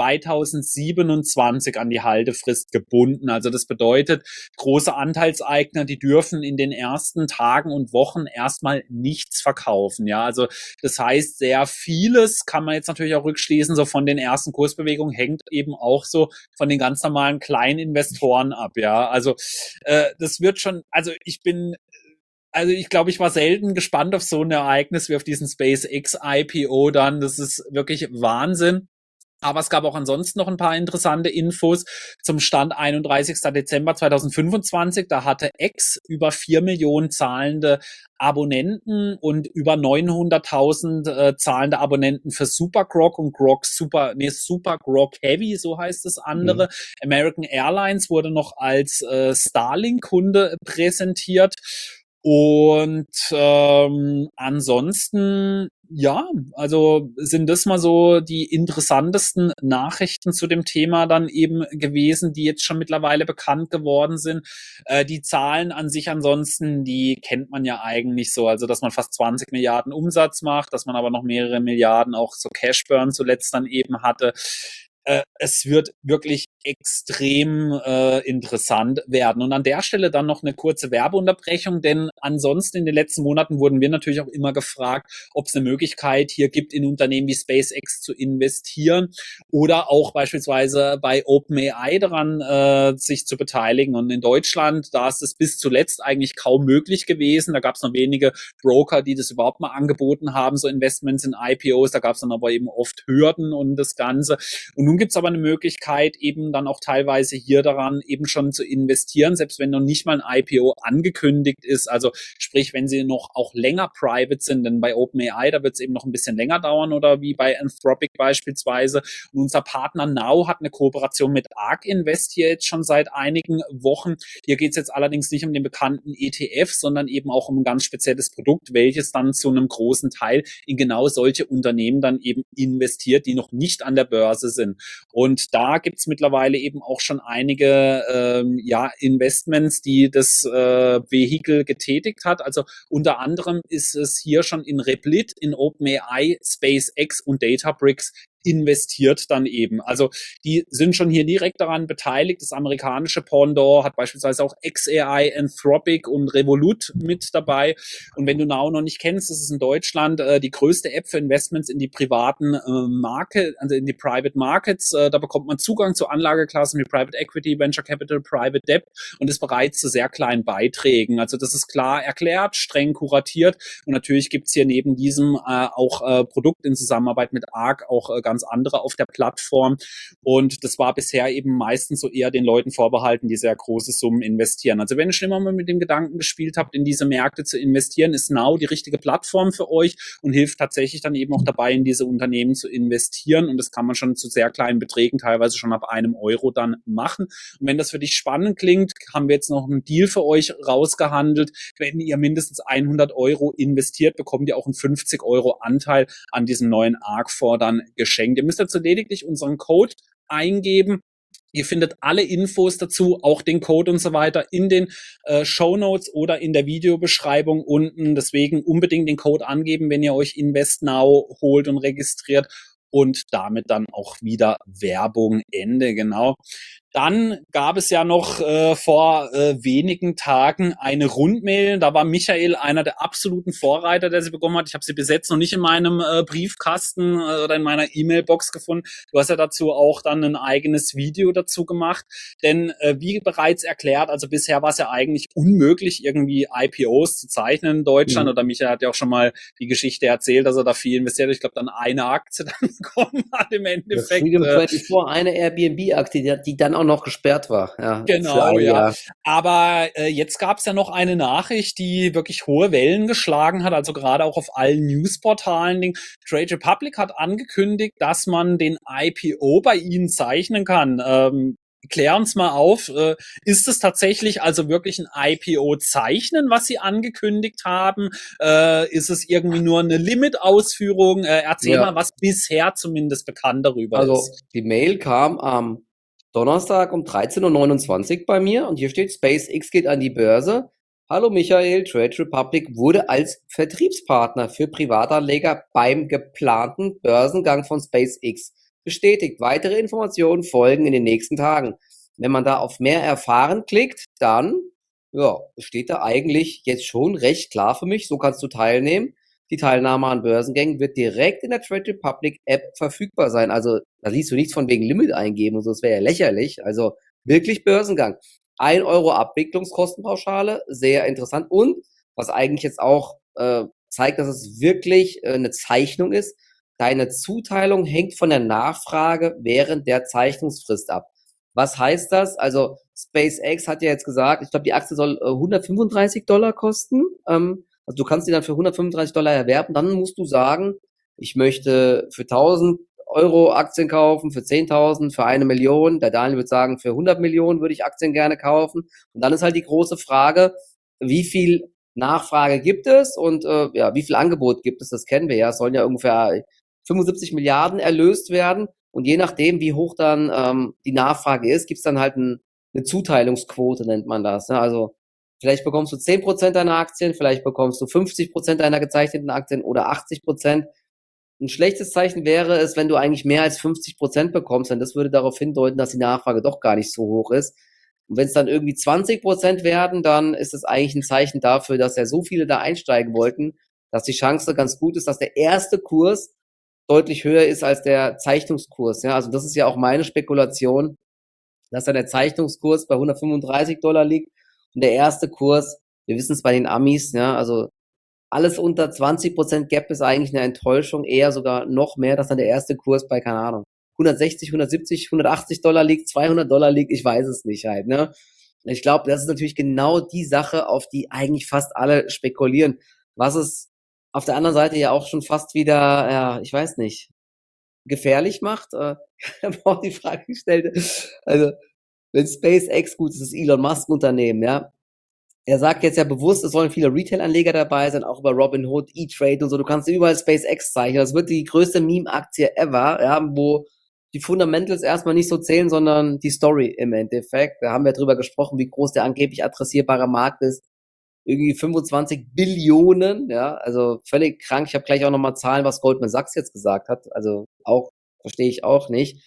zweitausendsiebenundzwanzig an die Haltefrist gebunden. Also das bedeutet, große Anteilseigner, die dürfen in den ersten Tagen und Wochen erstmal nichts verkaufen. Ja, also das heißt, sehr vieles kann man jetzt natürlich auch rückschließen, so von den ersten Kursbewegungen hängt eben auch so von den ganz normalen kleinen Investoren ab. Ja, also äh, das wird schon, also ich bin Also ich glaube, ich war selten gespannt auf so ein Ereignis wie auf diesen SpaceX I P O dann. Das ist wirklich Wahnsinn. Aber es gab auch ansonsten noch ein paar interessante Infos zum Stand einunddreißigsten Dezember zweitausendfünfundzwanzig. Da hatte X über vier Millionen zahlende Abonnenten und über neunhunderttausend äh, zahlende Abonnenten für Super Grok und Grok Super, nee, Super Grok Heavy, so heißt das andere. Mhm. American Airlines wurde noch als äh, Starlink-Kunde präsentiert. Und ähm, ansonsten, ja, also sind das mal so die interessantesten Nachrichten zu dem Thema dann eben gewesen, die jetzt schon mittlerweile bekannt geworden sind. Äh, die Zahlen an sich ansonsten, die kennt man ja eigentlich so, also dass man fast zwanzig Milliarden Umsatz macht, dass man aber noch mehrere Milliarden auch so Cashburn zuletzt dann eben hatte. Äh, es wird wirklich extrem äh, interessant werden. Und an der Stelle dann noch eine kurze Werbeunterbrechung, denn ansonsten in den letzten Monaten wurden wir natürlich auch immer gefragt, ob es eine Möglichkeit hier gibt, in Unternehmen wie SpaceX zu investieren oder auch beispielsweise bei OpenAI daran äh, sich zu beteiligen. Und in Deutschland, da ist es bis zuletzt eigentlich kaum möglich gewesen. Da gab es noch wenige Broker, die das überhaupt mal angeboten haben, so Investments in I P Os. Da gab es dann aber eben oft Hürden und das Ganze. Und nun gibt es aber eine Möglichkeit, eben dann auch teilweise hier daran eben schon zu investieren, selbst wenn noch nicht mal ein I P O angekündigt ist. Also sprich, wenn sie noch auch länger private sind, denn bei OpenAI, da wird es eben noch ein bisschen länger dauern oder wie bei Anthropic beispielsweise. Und unser Partner Now hat eine Kooperation mit ARK Invest hier jetzt schon seit einigen Wochen. Hier geht es jetzt allerdings nicht um den bekannten E T F, sondern eben auch um ein ganz spezielles Produkt, welches dann zu einem großen Teil in genau solche Unternehmen dann eben investiert, die noch nicht an der Börse sind. Und da gibt's mittlerweile eben auch schon einige ähm, ja, Investments, die das äh, Vehikel getätigt hat. Also unter anderem ist es hier schon in Replit, in OpenAI, SpaceX und Databricks investiert dann eben. Also die sind schon hier direkt daran beteiligt. Das amerikanische Pendant hat beispielsweise auch X A I, Anthropic und Revolut mit dabei. Und wenn du Now noch nicht kennst, das ist in Deutschland äh, die größte App für Investments in die privaten äh, Market, also in die Private Markets. Äh, da bekommt man Zugang zu Anlageklassen wie Private Equity, Venture Capital, Private Debt und ist bereits zu sehr kleinen Beiträgen. Also das ist klar erklärt, streng kuratiert und natürlich gibt's hier neben diesem äh, auch äh, Produkt in Zusammenarbeit mit ARK auch äh, ganz andere auf der Plattform. Und das war bisher eben meistens so eher den Leuten vorbehalten, die sehr große Summen investieren. Also wenn ihr schon immer mal mit dem Gedanken gespielt habt, in diese Märkte zu investieren, ist Now die richtige Plattform für euch und hilft tatsächlich dann eben auch dabei, in diese Unternehmen zu investieren. Und das kann man schon zu sehr kleinen Beträgen, teilweise schon ab einem Euro dann machen. Und wenn das für dich spannend klingt, haben wir jetzt noch einen Deal für euch rausgehandelt. Wenn ihr mindestens hundert Euro investiert, bekommt ihr auch einen fünfzig Euro Anteil an diesem neuen ARK-Fonds dann geschenkt. Ihr müsst dazu lediglich unseren Code eingeben. Ihr findet alle Infos dazu, auch den Code und so weiter in den äh, Shownotes oder in der Videobeschreibung unten. Deswegen unbedingt den Code angeben, wenn ihr euch InvestNow holt und registriert. Und damit dann auch wieder Werbung Ende, genau. Dann gab es ja noch äh, vor äh, wenigen Tagen eine Rundmail. Da war Michael einer der absoluten Vorreiter, der sie bekommen hat. Ich habe sie bis jetzt noch nicht in meinem äh, Briefkasten äh, oder in meiner E-Mail-Box gefunden. Du hast ja dazu auch dann ein eigenes Video dazu gemacht. Denn äh, wie bereits erklärt, also bisher war es ja eigentlich unmöglich, irgendwie I P Os zu zeichnen in Deutschland. Mhm. Oder Michael hat ja auch schon mal die Geschichte erzählt, dass er da viel investiert hat. Ich glaube, dann eine Aktie dann bekommen hat im Endeffekt. Das Freedom vierundzwanzig, eine Airbnb-Aktie, die, die dann auch noch gesperrt war. Ja, genau, ja. Aber äh, jetzt gab es ja noch eine Nachricht, die wirklich hohe Wellen geschlagen hat, also gerade auch auf allen Newsportalen. Trade Republic hat angekündigt, dass man den I P O bei ihnen zeichnen kann. Ähm, klär uns mal auf, äh, ist es tatsächlich also wirklich ein I P O-Zeichnen, was Sie angekündigt haben? Äh, ist es irgendwie nur eine Limit-Ausführung? Äh, erzähl mal, Ja, was bisher zumindest bekannt darüber also ist. die Mail kam am Donnerstag um dreizehn Uhr neunundzwanzig bei mir und hier steht, SpaceX geht an die Börse. Hallo Michael, Trade Republic wurde als Vertriebspartner für Privatanleger beim geplanten Börsengang von SpaceX bestätigt. Weitere Informationen folgen in den nächsten Tagen. Wenn man da auf mehr erfahren klickt, dann ja, steht da eigentlich jetzt schon recht klar für mich, so kannst du teilnehmen. Die Teilnahme an Börsengängen wird direkt in der Trade Republic App verfügbar sein. Also da siehst du nichts von wegen Limit eingeben und so, das wäre ja lächerlich. Also wirklich Börsengang. Ein Euro Abwicklungskostenpauschale, sehr interessant. Und was eigentlich jetzt auch äh, zeigt, dass es wirklich äh, eine Zeichnung ist, deine Zuteilung hängt von der Nachfrage während der Zeichnungsfrist ab. Was heißt das? Also SpaceX hat ja jetzt gesagt, ich glaube, die Aktie soll äh, hundertfünfunddreißig Dollar kosten. Ähm, also du kannst die dann für hundertfünfunddreißig Dollar erwerben. Dann musst du sagen, ich möchte für tausend Euro Aktien kaufen, für zehntausend, für eine Million. Der Daniel würde sagen, für hundert Millionen würde ich Aktien gerne kaufen. Und dann ist halt die große Frage, wie viel Nachfrage gibt es und äh, ja, wie viel Angebot gibt es? Das kennen wir ja. Es sollen ja ungefähr fünfundsiebzig Milliarden erlöst werden. Und je nachdem, wie hoch dann ähm, die Nachfrage ist, gibt es dann halt ein, eine Zuteilungsquote, nennt man das. Ne? Also vielleicht bekommst du zehn Prozent deiner Aktien, vielleicht bekommst du fünfzig Prozent deiner gezeichneten Aktien oder achtzig Prozent. Ein schlechtes Zeichen wäre es, wenn du eigentlich mehr als fünfzig Prozent bekommst, denn das würde darauf hindeuten, dass die Nachfrage doch gar nicht so hoch ist. Und wenn es dann irgendwie zwanzig Prozent werden, dann ist es eigentlich ein Zeichen dafür, dass ja so viele da einsteigen wollten, dass die Chance ganz gut ist, dass der erste Kurs deutlich höher ist als der Zeichnungskurs. Ja, also das ist ja auch meine Spekulation, dass ja der Zeichnungskurs bei hundertfünfunddreißig Dollar liegt und der erste Kurs, wir wissen es bei den Amis, ja, also alles unter zwanzig Prozent Gap ist eigentlich eine Enttäuschung, eher sogar noch mehr, dass dann der erste Kurs bei, keine Ahnung, hundertsechzig, hundertsiebzig, hundertachtzig Dollar liegt, zweihundert Dollar liegt, ich weiß es nicht halt, ne? Ich glaube, das ist natürlich genau die Sache, auf die eigentlich fast alle spekulieren. Was es auf der anderen Seite ja auch schon fast wieder, ja, ich weiß nicht, gefährlich macht. Äh, ich habe auch die Frage gestellt, also wenn SpaceX, gut, das ist Elon Musk Unternehmen, ja, er sagt jetzt ja bewusst, es sollen viele Retail-Anleger dabei sein, auch über Robinhood, E-Trade und so. Du kannst überall SpaceX zeichnen. Das wird die größte Meme-Aktie ever, ja, wo die Fundamentals erstmal nicht so zählen, sondern die Story im Endeffekt. Da haben wir drüber gesprochen, wie groß der angeblich adressierbare Markt ist. Irgendwie fünfundzwanzig Billionen, ja, also völlig krank. Ich habe gleich auch nochmal Zahlen, was Goldman Sachs jetzt gesagt hat. Also auch, verstehe ich auch nicht.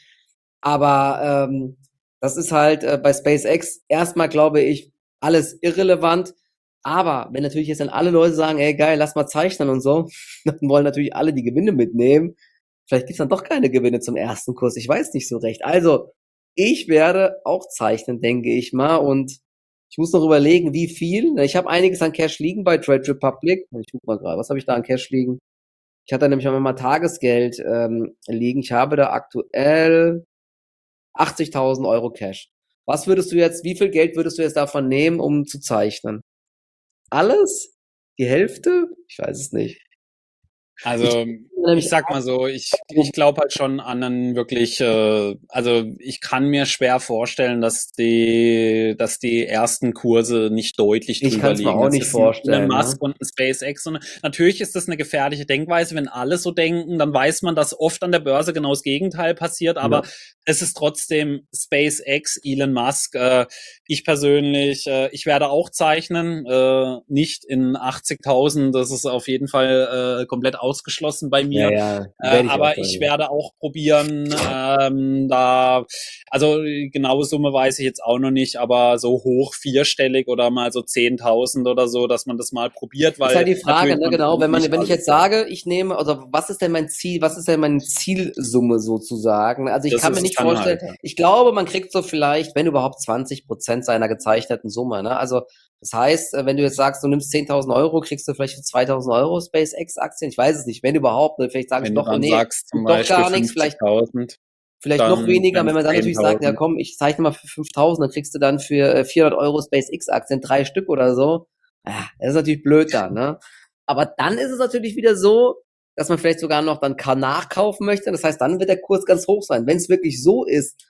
Aber ähm, das ist halt äh, bei SpaceX erstmal, glaube ich, alles irrelevant. Aber wenn natürlich jetzt dann alle Leute sagen, ey geil, lass mal zeichnen und so, dann wollen natürlich alle die Gewinne mitnehmen. Vielleicht gibt's dann doch keine Gewinne zum ersten Kurs. Ich weiß nicht so recht. Also, ich werde auch zeichnen, denke ich mal. Und ich muss noch überlegen, wie viel. Ich habe einiges an Cash liegen bei Trade Republic. Ich guck mal gerade, was habe ich da an Cash liegen? Ich hatte nämlich auch mal Tagesgeld ähm, liegen. Ich habe da aktuell achtzigtausend Euro Cash. Was würdest du jetzt, wie viel Geld würdest du jetzt davon nehmen, um zu zeichnen? Alles? Die Hälfte? Ich weiß es nicht. Ich Also, ich nämlich sag mal so, ich, ich glaube halt schon an einen wirklich, äh, also ich kann mir schwer vorstellen, dass die, dass die ersten Kurse nicht deutlich ich drüber kann es mir liegen. auch Jetzt nicht ist ein Elon vorstellen, ne? Musk und ein SpaceX. Und natürlich ist das eine gefährliche Denkweise. Wenn alle so denken, dann weiß man, dass oft an der Börse genau das Gegenteil passiert. Aber Ja. es ist trotzdem SpaceX, Elon Musk. Äh, ich persönlich, äh, ich werde auch zeichnen, äh, nicht in achtzigtausend. Das ist auf jeden Fall äh, komplett ausgeschlossen bei Ja, mir. ja, Äh, werde ich auch aber ich sagen. werde auch probieren, ähm, da, also genaue Summe weiß ich jetzt auch noch nicht, aber so hoch vierstellig oder mal so zehntausend oder so, dass man das mal probiert, Ist halt weil die Frage, natürlich ne, man genau, wenn bekommt man, nicht wenn ich jetzt alles. Ja. sage, ich nehme, also was ist denn mein Ziel, was ist denn meine Zielsumme sozusagen? Also ich Das kann ist mir es nicht dann vorstellen, halt. Ja. ich glaube, man kriegt so vielleicht, wenn überhaupt zwanzig Prozent seiner gezeichneten Summe, ne? Also das heißt, äh, wenn du jetzt sagst, du nimmst zehntausend Euro, kriegst du vielleicht für zweitausend Euro SpaceX-Aktien, ich weiß es nicht, wenn überhaupt, ne? Vielleicht sagen sie Wenn du doch, oh dann nee, sagst zum gibt doch Beispiel gar nichts, vielleicht fünfzigtausend, Vielleicht noch dann weniger, wären wenn es man dann natürlich sagt, ja zehntausend. komm, ich zeichne mal für fünftausend, dann kriegst du dann für äh, vierhundert Euro SpaceX-Aktien, drei Stück oder so. Ja, das ist natürlich blöd dann, ne? Aber dann ist es natürlich wieder so, dass man vielleicht sogar noch dann nachkaufen möchte. Das heißt, dann wird der Kurs ganz hoch sein. Wenn es wirklich so ist,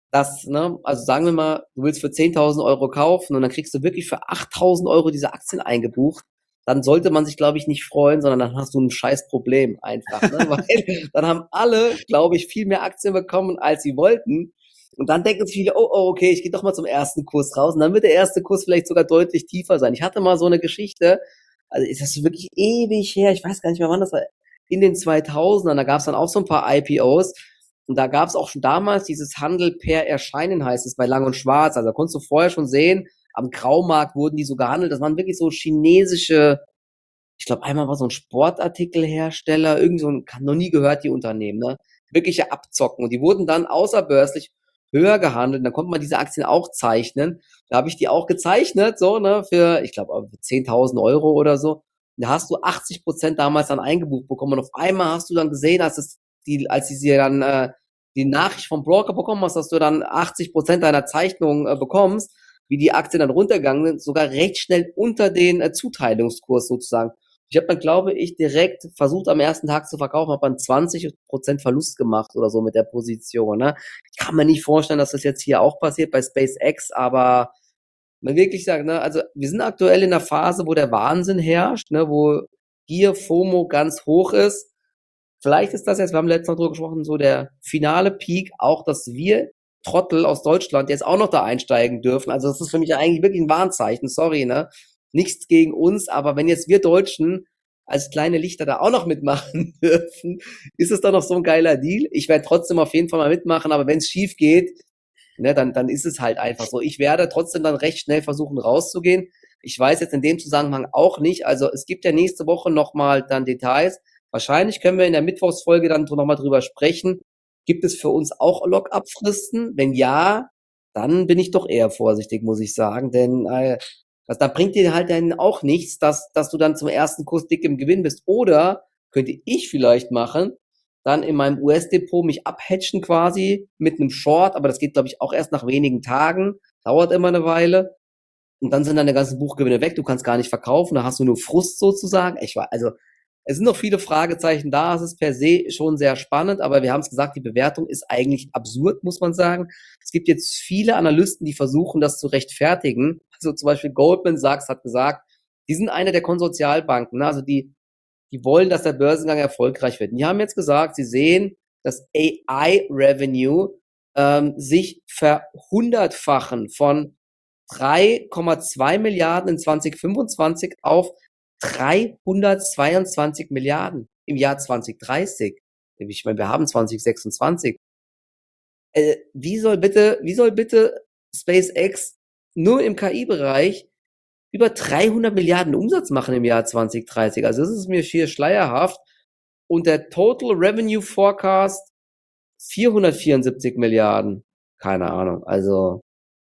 dass, ne, also sagen wir mal, du willst für zehntausend Euro kaufen und dann kriegst du wirklich für achttausend Euro diese Aktien eingebucht, dann sollte man sich, glaube ich, nicht freuen, sondern dann hast du ein scheiß Problem einfach, ne? Weil dann haben alle, glaube ich, viel mehr Aktien bekommen, als sie wollten. Und dann denken sich viele, oh, oh, okay, ich gehe doch mal zum ersten Kurs raus. Und dann wird der erste Kurs vielleicht sogar deutlich tiefer sein. Ich hatte mal so eine Geschichte, also ist das wirklich ewig her, ich weiß gar nicht mehr, wann das war, in den zweitausendern, da gab es dann auch so ein paar I P Os. Und da gab es auch schon damals dieses Handel per Erscheinen, heißt es, bei Lang und Schwarz. Also da konntest du vorher schon sehen, am Graumarkt wurden die so gehandelt. Das waren wirklich so chinesische, ich glaube, einmal war so ein Sportartikelhersteller, irgend so ein, noch nie gehört, die Unternehmen, ne? Wirkliche Abzocken. Und die wurden dann außerbörslich höher gehandelt. Und dann konnte man diese Aktien auch zeichnen. Da habe ich die auch gezeichnet, so, ne, für, ich glaube, zehntausend Euro oder so. Da hast du achtzig Prozent damals dann eingebucht bekommen. Und auf einmal hast du dann gesehen, als es die, als sie sie dann, äh, die Nachricht vom Broker bekommen hast, dass du dann achtzig Prozent deiner Zeichnung äh, bekommst, wie die Aktien dann runtergegangen sind, sogar recht schnell unter den äh, Zuteilungskurs sozusagen. Ich habe dann, glaube ich, direkt versucht, am ersten Tag zu verkaufen, habe dann zwanzig Prozent Verlust gemacht oder so mit der Position. Ne? Ich kann mir nicht vorstellen, dass das jetzt hier auch passiert bei SpaceX, aber man wirklich sagt, ne, also wir sind aktuell in einer Phase, wo der Wahnsinn herrscht, ne, wo hier FOMO ganz hoch ist. Vielleicht ist das jetzt, wir haben letztens noch drüber gesprochen, so der finale Peak, auch, dass wir Trottel aus Deutschland jetzt auch noch da einsteigen dürfen. Also das ist für mich eigentlich wirklich ein Warnzeichen, sorry, ne? Nichts gegen uns, aber wenn jetzt wir Deutschen als kleine Lichter da auch noch mitmachen dürfen, ist es doch noch so ein geiler Deal. Ich werde trotzdem auf jeden Fall mal mitmachen, aber wenn es schief geht, ne, dann, dann ist es halt einfach so. Ich werde trotzdem dann recht schnell versuchen rauszugehen. Ich weiß jetzt in dem Zusammenhang auch nicht, also es gibt ja nächste Woche nochmal dann Details. Wahrscheinlich können wir in der Mittwochsfolge dann nochmal drüber sprechen. Gibt es für uns auch Lock-up-Fristen? Wenn ja, dann bin ich doch eher vorsichtig, muss ich sagen, denn äh, das, da bringt dir halt dann auch nichts, dass, dass du dann zum ersten Kurs dick im Gewinn bist. Oder könnte ich vielleicht machen, dann in meinem U S-Depot mich abhatchen quasi mit einem Short, aber das geht, glaube ich, auch erst nach wenigen Tagen, dauert immer eine Weile. Und dann sind deine ganzen Buchgewinne weg, du kannst gar nicht verkaufen, da hast du nur Frust sozusagen. Ich war, also es sind noch viele Fragezeichen da, es ist per se schon sehr spannend, aber wir haben es gesagt, die Bewertung ist eigentlich absurd, muss man sagen. Es gibt jetzt viele Analysten, die versuchen, das zu rechtfertigen. Also zum Beispiel Goldman Sachs hat gesagt, die sind eine der Konsortialbanken, ne? Also die, die wollen, dass der Börsengang erfolgreich wird. Und die haben jetzt gesagt, sie sehen, dass A I-Revenue ähm, sich verhundertfachen von drei Komma zwei Milliarden in zwanzig fünfundzwanzig auf dreihundertzweiundzwanzig Milliarden im Jahr zwanzig dreißig. Ich meine, wir haben zwanzig sechsundzwanzig. Äh, wie soll bitte, wie soll bitte SpaceX nur im K I-Bereich über dreihundert Milliarden Umsatz machen im Jahr zwanzig dreißig? Also das ist mir schier schleierhaft. Und der Total Revenue Forecast vierhundertvierundsiebzig Milliarden. Keine Ahnung. Also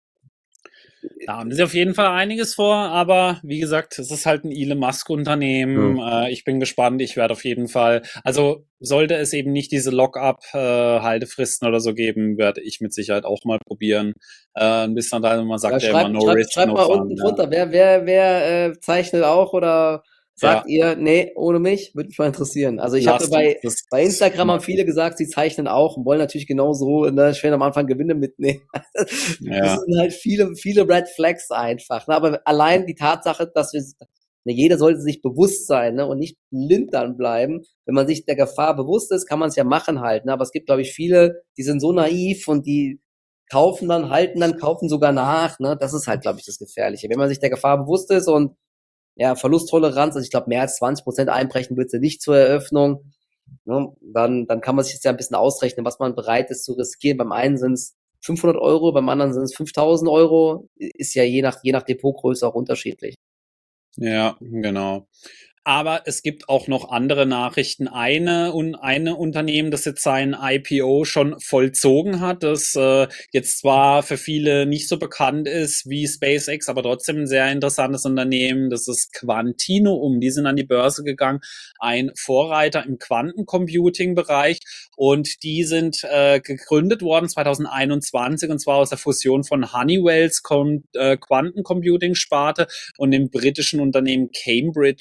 Da haben sie auf jeden Fall einiges vor, aber wie gesagt, es ist halt ein Elon Musk-Unternehmen. Hm. Äh, ich bin gespannt. Ich werde auf jeden Fall, also sollte es eben nicht diese Lock-up-Haltefristen oder so geben, werde ich mit Sicherheit auch mal probieren. Äh, ein bisschen da, man sagt Ja, ja, immer schreibt, no schreibt, risk, schreibt no mal fun. unten Ja. drunter, wer, wer, wer äh, zeichnet auch oder sagt Ja, ihr, nee, ohne mich? Würde mich mal interessieren. Also ich habe lasst bei, uns das bei Instagram mal haben viele gesagt, sie zeichnen auch und wollen natürlich genauso, ne, schön am Anfang Gewinne mitnehmen. Das Ja, sind halt viele, viele Red Flags einfach. Ne? Aber allein die Tatsache, dass wir, ne, jeder sollte sich bewusst sein, ne, und nicht blind dann bleiben. Wenn man sich der Gefahr bewusst ist, kann man es ja machen halt. Ne? Aber es gibt, glaube ich, viele, die sind so naiv und die kaufen dann, halten dann, kaufen sogar nach. Ne? Das ist halt, glaube ich, das Gefährliche. Wenn man sich der Gefahr bewusst ist und ja, Verlusttoleranz, also ich glaube, mehr als zwanzig Prozent einbrechen wird sie nicht zur Eröffnung, ne? Dann, dann kann man sich jetzt ja ein bisschen ausrechnen, was man bereit ist zu riskieren. Beim einen sind es fünfhundert Euro, beim anderen sind es fünftausend Euro. Ist ja je nach, je nach Depotgröße auch unterschiedlich. ja, genau. Aber es gibt auch noch andere Nachrichten. Eine und eine Unternehmen, das jetzt sein I P O schon vollzogen hat, das äh, jetzt zwar für viele nicht so bekannt ist wie SpaceX, aber trotzdem ein sehr interessantes Unternehmen. Das ist Quantinuum. Die sind an die Börse gegangen, ein Vorreiter im Quantencomputing-Bereich, und die sind äh, gegründet worden zwanzig einundzwanzig, und zwar aus der Fusion von Honeywells Con- äh, Quantencomputing-Sparte und dem britischen Unternehmen Cambridge Quantum.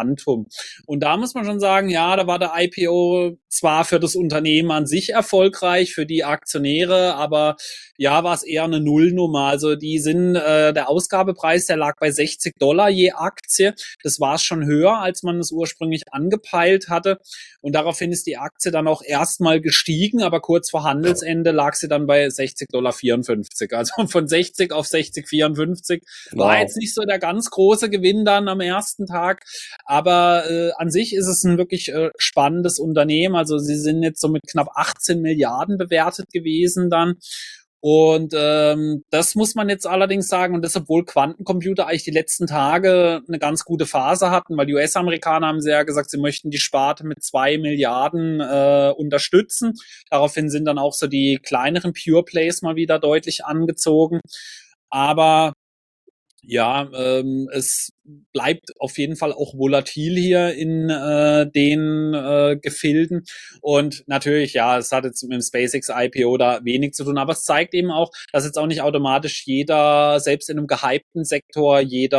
Quantum. Und da muss man schon sagen, ja, da war der I P O zwar für das Unternehmen an sich erfolgreich, für die Aktionäre, aber ja, war es eher eine Nullnummer. Also die sind, äh, der Ausgabepreis, der lag bei sechzig Dollar je Aktie. Das war schon höher, als man es ursprünglich angepeilt hatte. Und daraufhin ist die Aktie dann auch erstmal gestiegen, aber kurz vor Handelsende lag sie dann bei sechzig Dollar vierundfünfzig. Also von sechzig auf sechzig vierundfünfzig. Wow. War jetzt nicht so der ganz große Gewinn dann am ersten Tag, aber äh, an sich ist es ein wirklich äh, spannendes Unternehmen. Also sie sind jetzt so mit knapp achtzehn Milliarden bewertet gewesen dann. Und ähm, das muss man jetzt allerdings sagen, und das, obwohl Quantencomputer eigentlich die letzten Tage eine ganz gute Phase hatten, weil die U S-Amerikaner haben sehr gesagt, sie möchten die Sparte mit zwei Milliarden äh, unterstützen. Daraufhin sind dann auch so die kleineren Pure Plays mal wieder deutlich angezogen. Aber ja, ähm, es bleibt auf jeden Fall auch volatil hier in äh, den äh, Gefilden. Und natürlich, ja, es hat jetzt mit dem SpaceX I P O da wenig zu tun, aber es zeigt eben auch, dass jetzt auch nicht automatisch jeder, selbst in einem gehypten Sektor,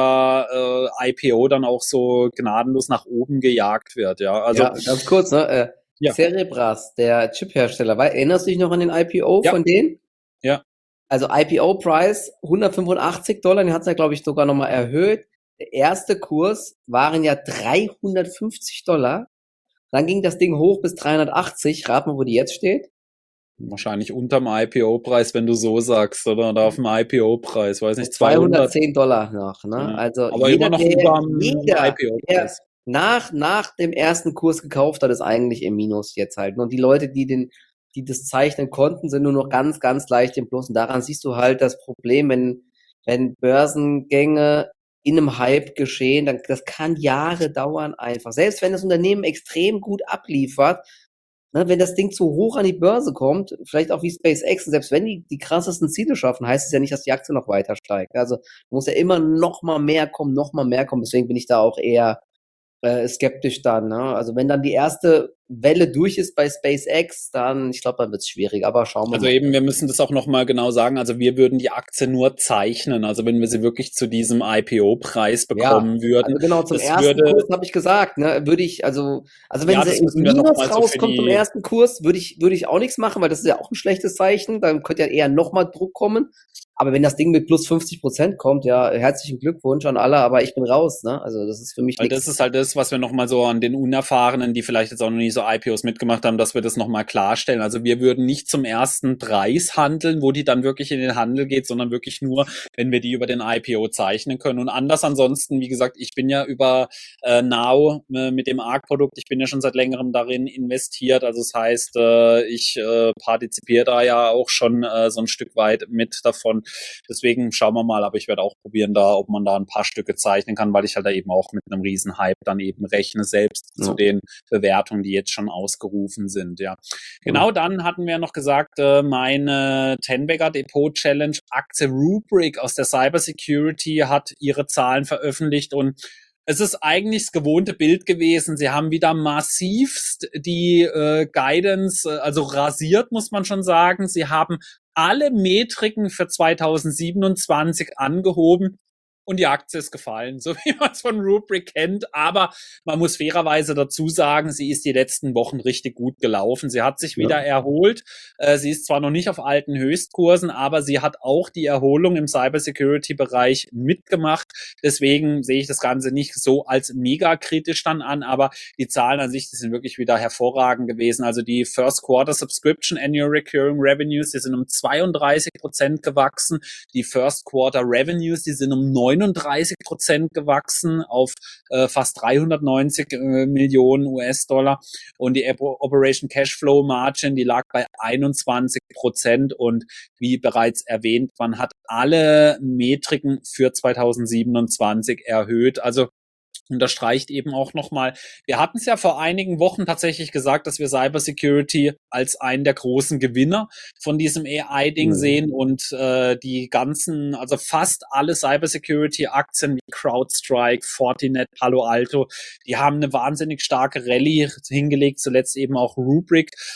jeder äh, I P O dann auch so gnadenlos nach oben gejagt wird. Ja, also ja, ganz kurz, ne? Äh, ja. Cerebras, der Chip-Hersteller, weil, erinnerst du dich noch an den I P O ja. von denen? Ja. Also I P O-Preis hundertfünfundachtzig Dollar, den hat es ja, glaube ich, sogar nochmal erhöht. Der erste Kurs waren ja dreihundertfünfzig Dollar. Dann ging das Ding hoch bis dreihundertachtzig. Rat mal, wo die jetzt steht. Wahrscheinlich unterm I P O-Preis, wenn du so sagst, oder? Oder auf dem I P O-Preis, weiß nicht, zweihundertzehn Dollar noch, ne? Ja. Also aber jeder, immer noch der, über dem jeder, I P O-Preis. Nach, nach dem ersten Kurs gekauft hat, ist eigentlich im Minus jetzt halt. Und die Leute, die den die das zeichnen konnten, sind nur noch ganz, ganz leicht im Plus. Und daran siehst du halt das Problem, wenn, wenn Börsengänge in einem Hype geschehen, dann, das kann Jahre dauern einfach. Selbst wenn das Unternehmen extrem gut abliefert, ne, wenn das Ding zu hoch an die Börse kommt, vielleicht auch wie SpaceX, und selbst wenn die die krassesten Ziele schaffen, heißt es ja nicht, dass die Aktie noch weiter steigt. Also muss ja immer noch mal mehr kommen, noch mal mehr kommen. Deswegen bin ich da auch eher äh, skeptisch dann. Ne? Also wenn dann die erste Welle durch ist bei SpaceX, dann, ich glaube, dann wird es schwierig, aber schauen wir also mal. Also eben, wir müssen das auch nochmal genau sagen, also wir würden die Aktie nur zeichnen, also wenn wir sie wirklich zu diesem I P O-Preis bekommen ja, würden. Also genau, zum das ersten würde, Kurs habe ich gesagt, ne, würde ich, also, also wenn Ja, sie das im müssen wir noch Minus mal so für rauskommt zum die- ersten Kurs, würde ich, würde ich auch nichts machen, weil das ist ja auch ein schlechtes Zeichen, dann könnte ja eher nochmal Druck kommen. Aber wenn das Ding mit plus fünfzig Prozent kommt, ja, herzlichen Glückwunsch an alle, aber ich bin raus, ne? Also das ist für mich Weil nichts. das ist halt das, was wir nochmal so an den Unerfahrenen, die vielleicht jetzt auch noch nie so I P Os mitgemacht haben, dass wir das nochmal klarstellen. Also wir würden nicht zum ersten Preis handeln, wo die dann wirklich in den Handel geht, sondern wirklich nur, wenn wir die über den I P O zeichnen können. Und anders ansonsten, wie gesagt, ich bin ja über äh, Now äh, mit dem A R C-Produkt, ich bin ja schon seit längerem darin investiert. Also das heißt, äh, ich äh, partizipiere da ja auch schon äh, so ein Stück weit mit davon. Deswegen schauen wir mal, aber ich werde auch probieren, da, ob man da ein paar Stücke zeichnen kann, weil ich halt da eben auch mit einem riesen Hype dann eben rechne, selbst ja. zu den Bewertungen, die jetzt schon ausgerufen sind, ja. Genau, mhm. Dann hatten wir noch gesagt, äh, meine Tenbagger Depot Challenge Aktie Rubrik aus der Cybersecurity hat ihre Zahlen veröffentlicht und es ist eigentlich das gewohnte Bild gewesen. Sie haben wieder massivst die äh, Guidance, äh, also rasiert, muss man schon sagen. Sie haben alle Metriken für zweitausendsiebenundzwanzig angehoben und die Aktie ist gefallen, so wie man es von Rubrik kennt. Aber man muss fairerweise dazu sagen, sie ist die letzten Wochen richtig gut gelaufen. Sie hat sich wieder ja. erholt. Äh, sie ist zwar noch nicht auf alten Höchstkursen, aber sie hat auch die Erholung im Cybersecurity-Bereich mitgemacht. Deswegen sehe ich das Ganze nicht so als mega kritisch dann an, aber die Zahlen an sich, die sind wirklich wieder hervorragend gewesen. Also die First Quarter Subscription Annual Recurring Revenues, die sind um zweiunddreißig Prozent gewachsen. Die First Quarter Revenues, die sind um neununddreißig Prozent gewachsen auf äh, fast dreihundertneunzig äh, Millionen U S-Dollar. Und die Operation Cashflow Margin, die lag bei einundzwanzig Prozent. Und wie bereits erwähnt, man hat alle Metriken für zweitausendsiebenundzwanzig erhöht. Also unterstreicht eben auch nochmal, wir hatten es ja vor einigen Wochen tatsächlich gesagt, dass wir Cybersecurity als einen der großen Gewinner von diesem A I-Ding mhm. sehen und äh, die ganzen, also fast alle Cybersecurity-Aktien wie CrowdStrike, Fortinet, Palo Alto, die haben eine wahnsinnig starke Rallye hingelegt, zuletzt eben auch Rubrik.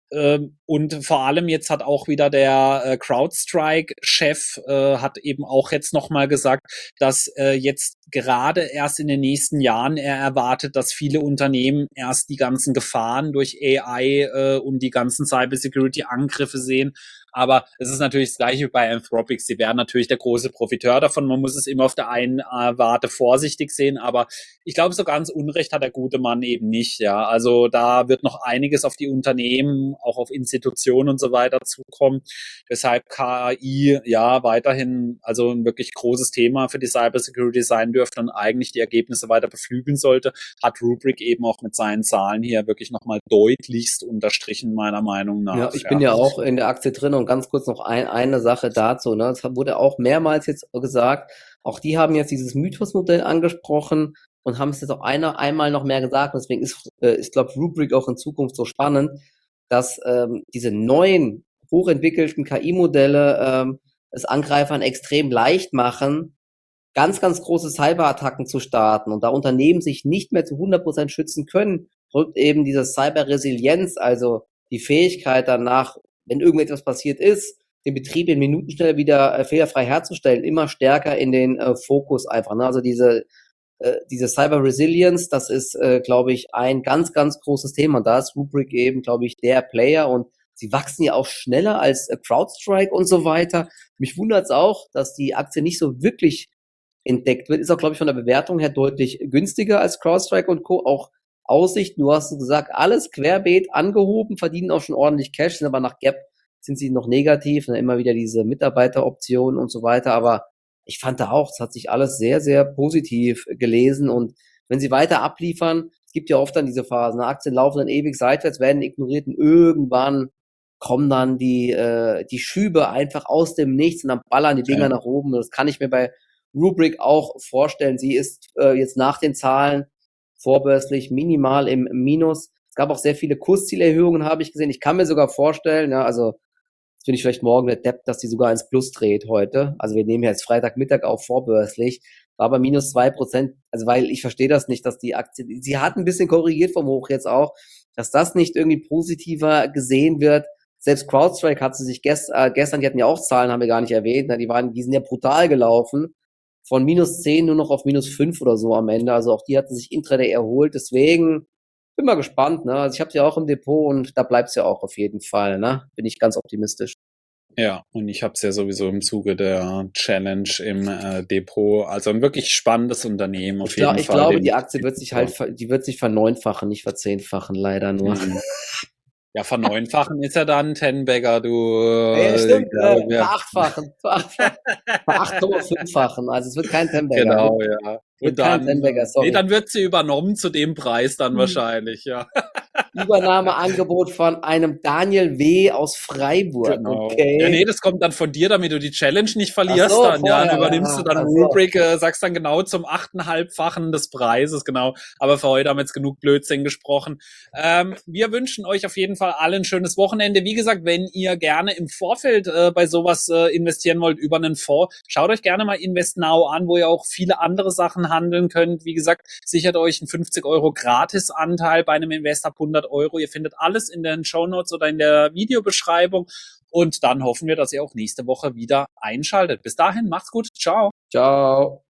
Ähm, und vor allem jetzt hat auch wieder der äh, CrowdStrike-Chef äh, hat eben auch jetzt nochmal gesagt, dass äh, jetzt gerade erst in den nächsten Jahren er erwartet, dass viele Unternehmen erst die ganzen Gefahren durch A I äh, und die ganzen Cybersecurity-Angriffe sehen. Aber es ist natürlich das Gleiche wie bei Anthropic. Sie werden natürlich der große Profiteur davon. Man muss es immer auf der einen äh, Warte vorsichtig sehen. Aber ich glaube, so ganz Unrecht hat der gute Mann eben nicht. Ja, also da wird noch einiges auf die Unternehmen, auch auf Institutionen und so weiter zukommen. Deshalb K I ja weiterhin also ein wirklich großes Thema für die Cybersecurity sein dürfte und eigentlich die Ergebnisse weiter beflügeln sollte, hat Rubrik eben auch mit seinen Zahlen hier wirklich nochmal deutlichst unterstrichen, meiner Meinung nach. Ja, ich bin ja auch in der Aktie drin und ganz kurz noch ein, eine Sache dazu. Ne? Das wurde auch mehrmals jetzt gesagt. Auch die haben jetzt dieses Mythos-Modell angesprochen und haben es jetzt auch einer, einmal noch mehr gesagt. Und deswegen ist, äh, ist glaube Rubrik auch in Zukunft so spannend, dass ähm, diese neuen, hochentwickelten K I-Modelle ähm, es Angreifern extrem leicht machen, ganz, ganz große Cyberattacken zu starten. Und da Unternehmen sich nicht mehr zu hundert Prozent schützen können, rückt eben diese Cyberresilienz, also die Fähigkeit danach, wenn irgendetwas passiert ist, den Betrieb in Minuten schnell wieder äh, fehlerfrei herzustellen, immer stärker in den äh, Fokus einfach. Ne? Also diese äh, diese Cyber Resilience, das ist, äh, glaube ich, ein ganz, ganz großes Thema. Und da ist Rubrik eben, glaube ich, der Player und sie wachsen ja auch schneller als äh, CrowdStrike und so weiter. Mich wundert es auch, dass die Aktie nicht so wirklich entdeckt wird. Ist auch, glaube ich, von der Bewertung her deutlich günstiger als CrowdStrike und Co. Auch Aussicht, du hast gesagt, alles querbeet angehoben, verdienen auch schon ordentlich Cash, sind aber nach Gap sind sie noch negativ, ne, immer wieder diese Mitarbeiteroptionen und so weiter, aber ich fand da auch, es hat sich alles sehr, sehr positiv gelesen und wenn sie weiter abliefern, es gibt ja oft dann diese Phasen, ne, Aktien laufen dann ewig seitwärts, werden ignoriert und irgendwann kommen dann die äh, die Schübe einfach aus dem Nichts und dann ballern die Dinger Ja. nach oben. Das kann ich mir bei Rubrik auch vorstellen. Sie ist äh, jetzt nach den Zahlen vorbörslich minimal im Minus. Es gab auch sehr viele Kurszielerhöhungen, habe ich gesehen. Ich kann mir sogar vorstellen, ja, also jetzt bin ich vielleicht morgen der Depp, dass die sogar ins Plus dreht heute. Also wir nehmen jetzt Freitagmittag auf vorbörslich. War aber minus zwei Prozent. Also weil ich verstehe das nicht, dass die Aktie, sie hat ein bisschen korrigiert vom Hoch jetzt auch, dass das nicht irgendwie positiver gesehen wird. Selbst CrowdStrike hat sie sich gest, äh, gestern, die hatten ja auch Zahlen, haben wir gar nicht erwähnt, ne? Die waren, die sind ja brutal gelaufen. Von minus zehn nur noch auf minus fünf oder so am Ende. Also auch die hatten sich intraday erholt. Deswegen bin mal gespannt. Ne? Also ich habe sie auch im Depot und da bleibt sie ja auch auf jeden Fall. Ne? Bin ich ganz optimistisch. Ja, und ich habe es ja sowieso im Zuge der Challenge im äh, Depot. Also ein wirklich spannendes Unternehmen auf Ich, jeden glaub, ich Fall. glaube, den die ich- Aktie wird sich halt, ver- die wird sich verneunfachen, nicht verzehnfachen, leider nur. Mhm. Ja, verneunfachen ist ja dann Tenbagger, du. Ja, äh, stimmt, ich glaube, äh, ja. verachtfachen, verachtfachen, acht Komma fünffachen. Also es wird kein Ten-Bagger. Genau, Wird, ja. wird Und kein dann, Ten-Bagger, äh, nee, sorry. dann wird sie übernommen zu dem Preis dann Hm. wahrscheinlich, ja. Übernahmeangebot von einem Daniel W. aus Freiburg. Genau. Okay. Ja, nee, das kommt dann von dir, damit du die Challenge nicht verlierst. Ach so, dann, ja, vorher, dann übernimmst ja, du dann ach so. Rubrik, äh, sagst dann genau zum achteinhalbfachen des Preises, genau. Aber für heute haben wir jetzt genug Blödsinn gesprochen. Ähm, wir wünschen euch auf jeden Fall allen ein schönes Wochenende. Wie gesagt, wenn ihr gerne im Vorfeld äh, bei sowas äh, investieren wollt über einen Fonds, schaut euch gerne mal InvestNow an, wo ihr auch viele andere Sachen handeln könnt. Wie gesagt, sichert euch einen fünfzig Euro Gratisanteil bei einem Invest ab hundert Euro. Ihr findet alles in den Shownotes oder in der Videobeschreibung. Und dann hoffen wir, dass ihr auch nächste Woche wieder einschaltet. Bis dahin, macht's gut. Ciao. Ciao.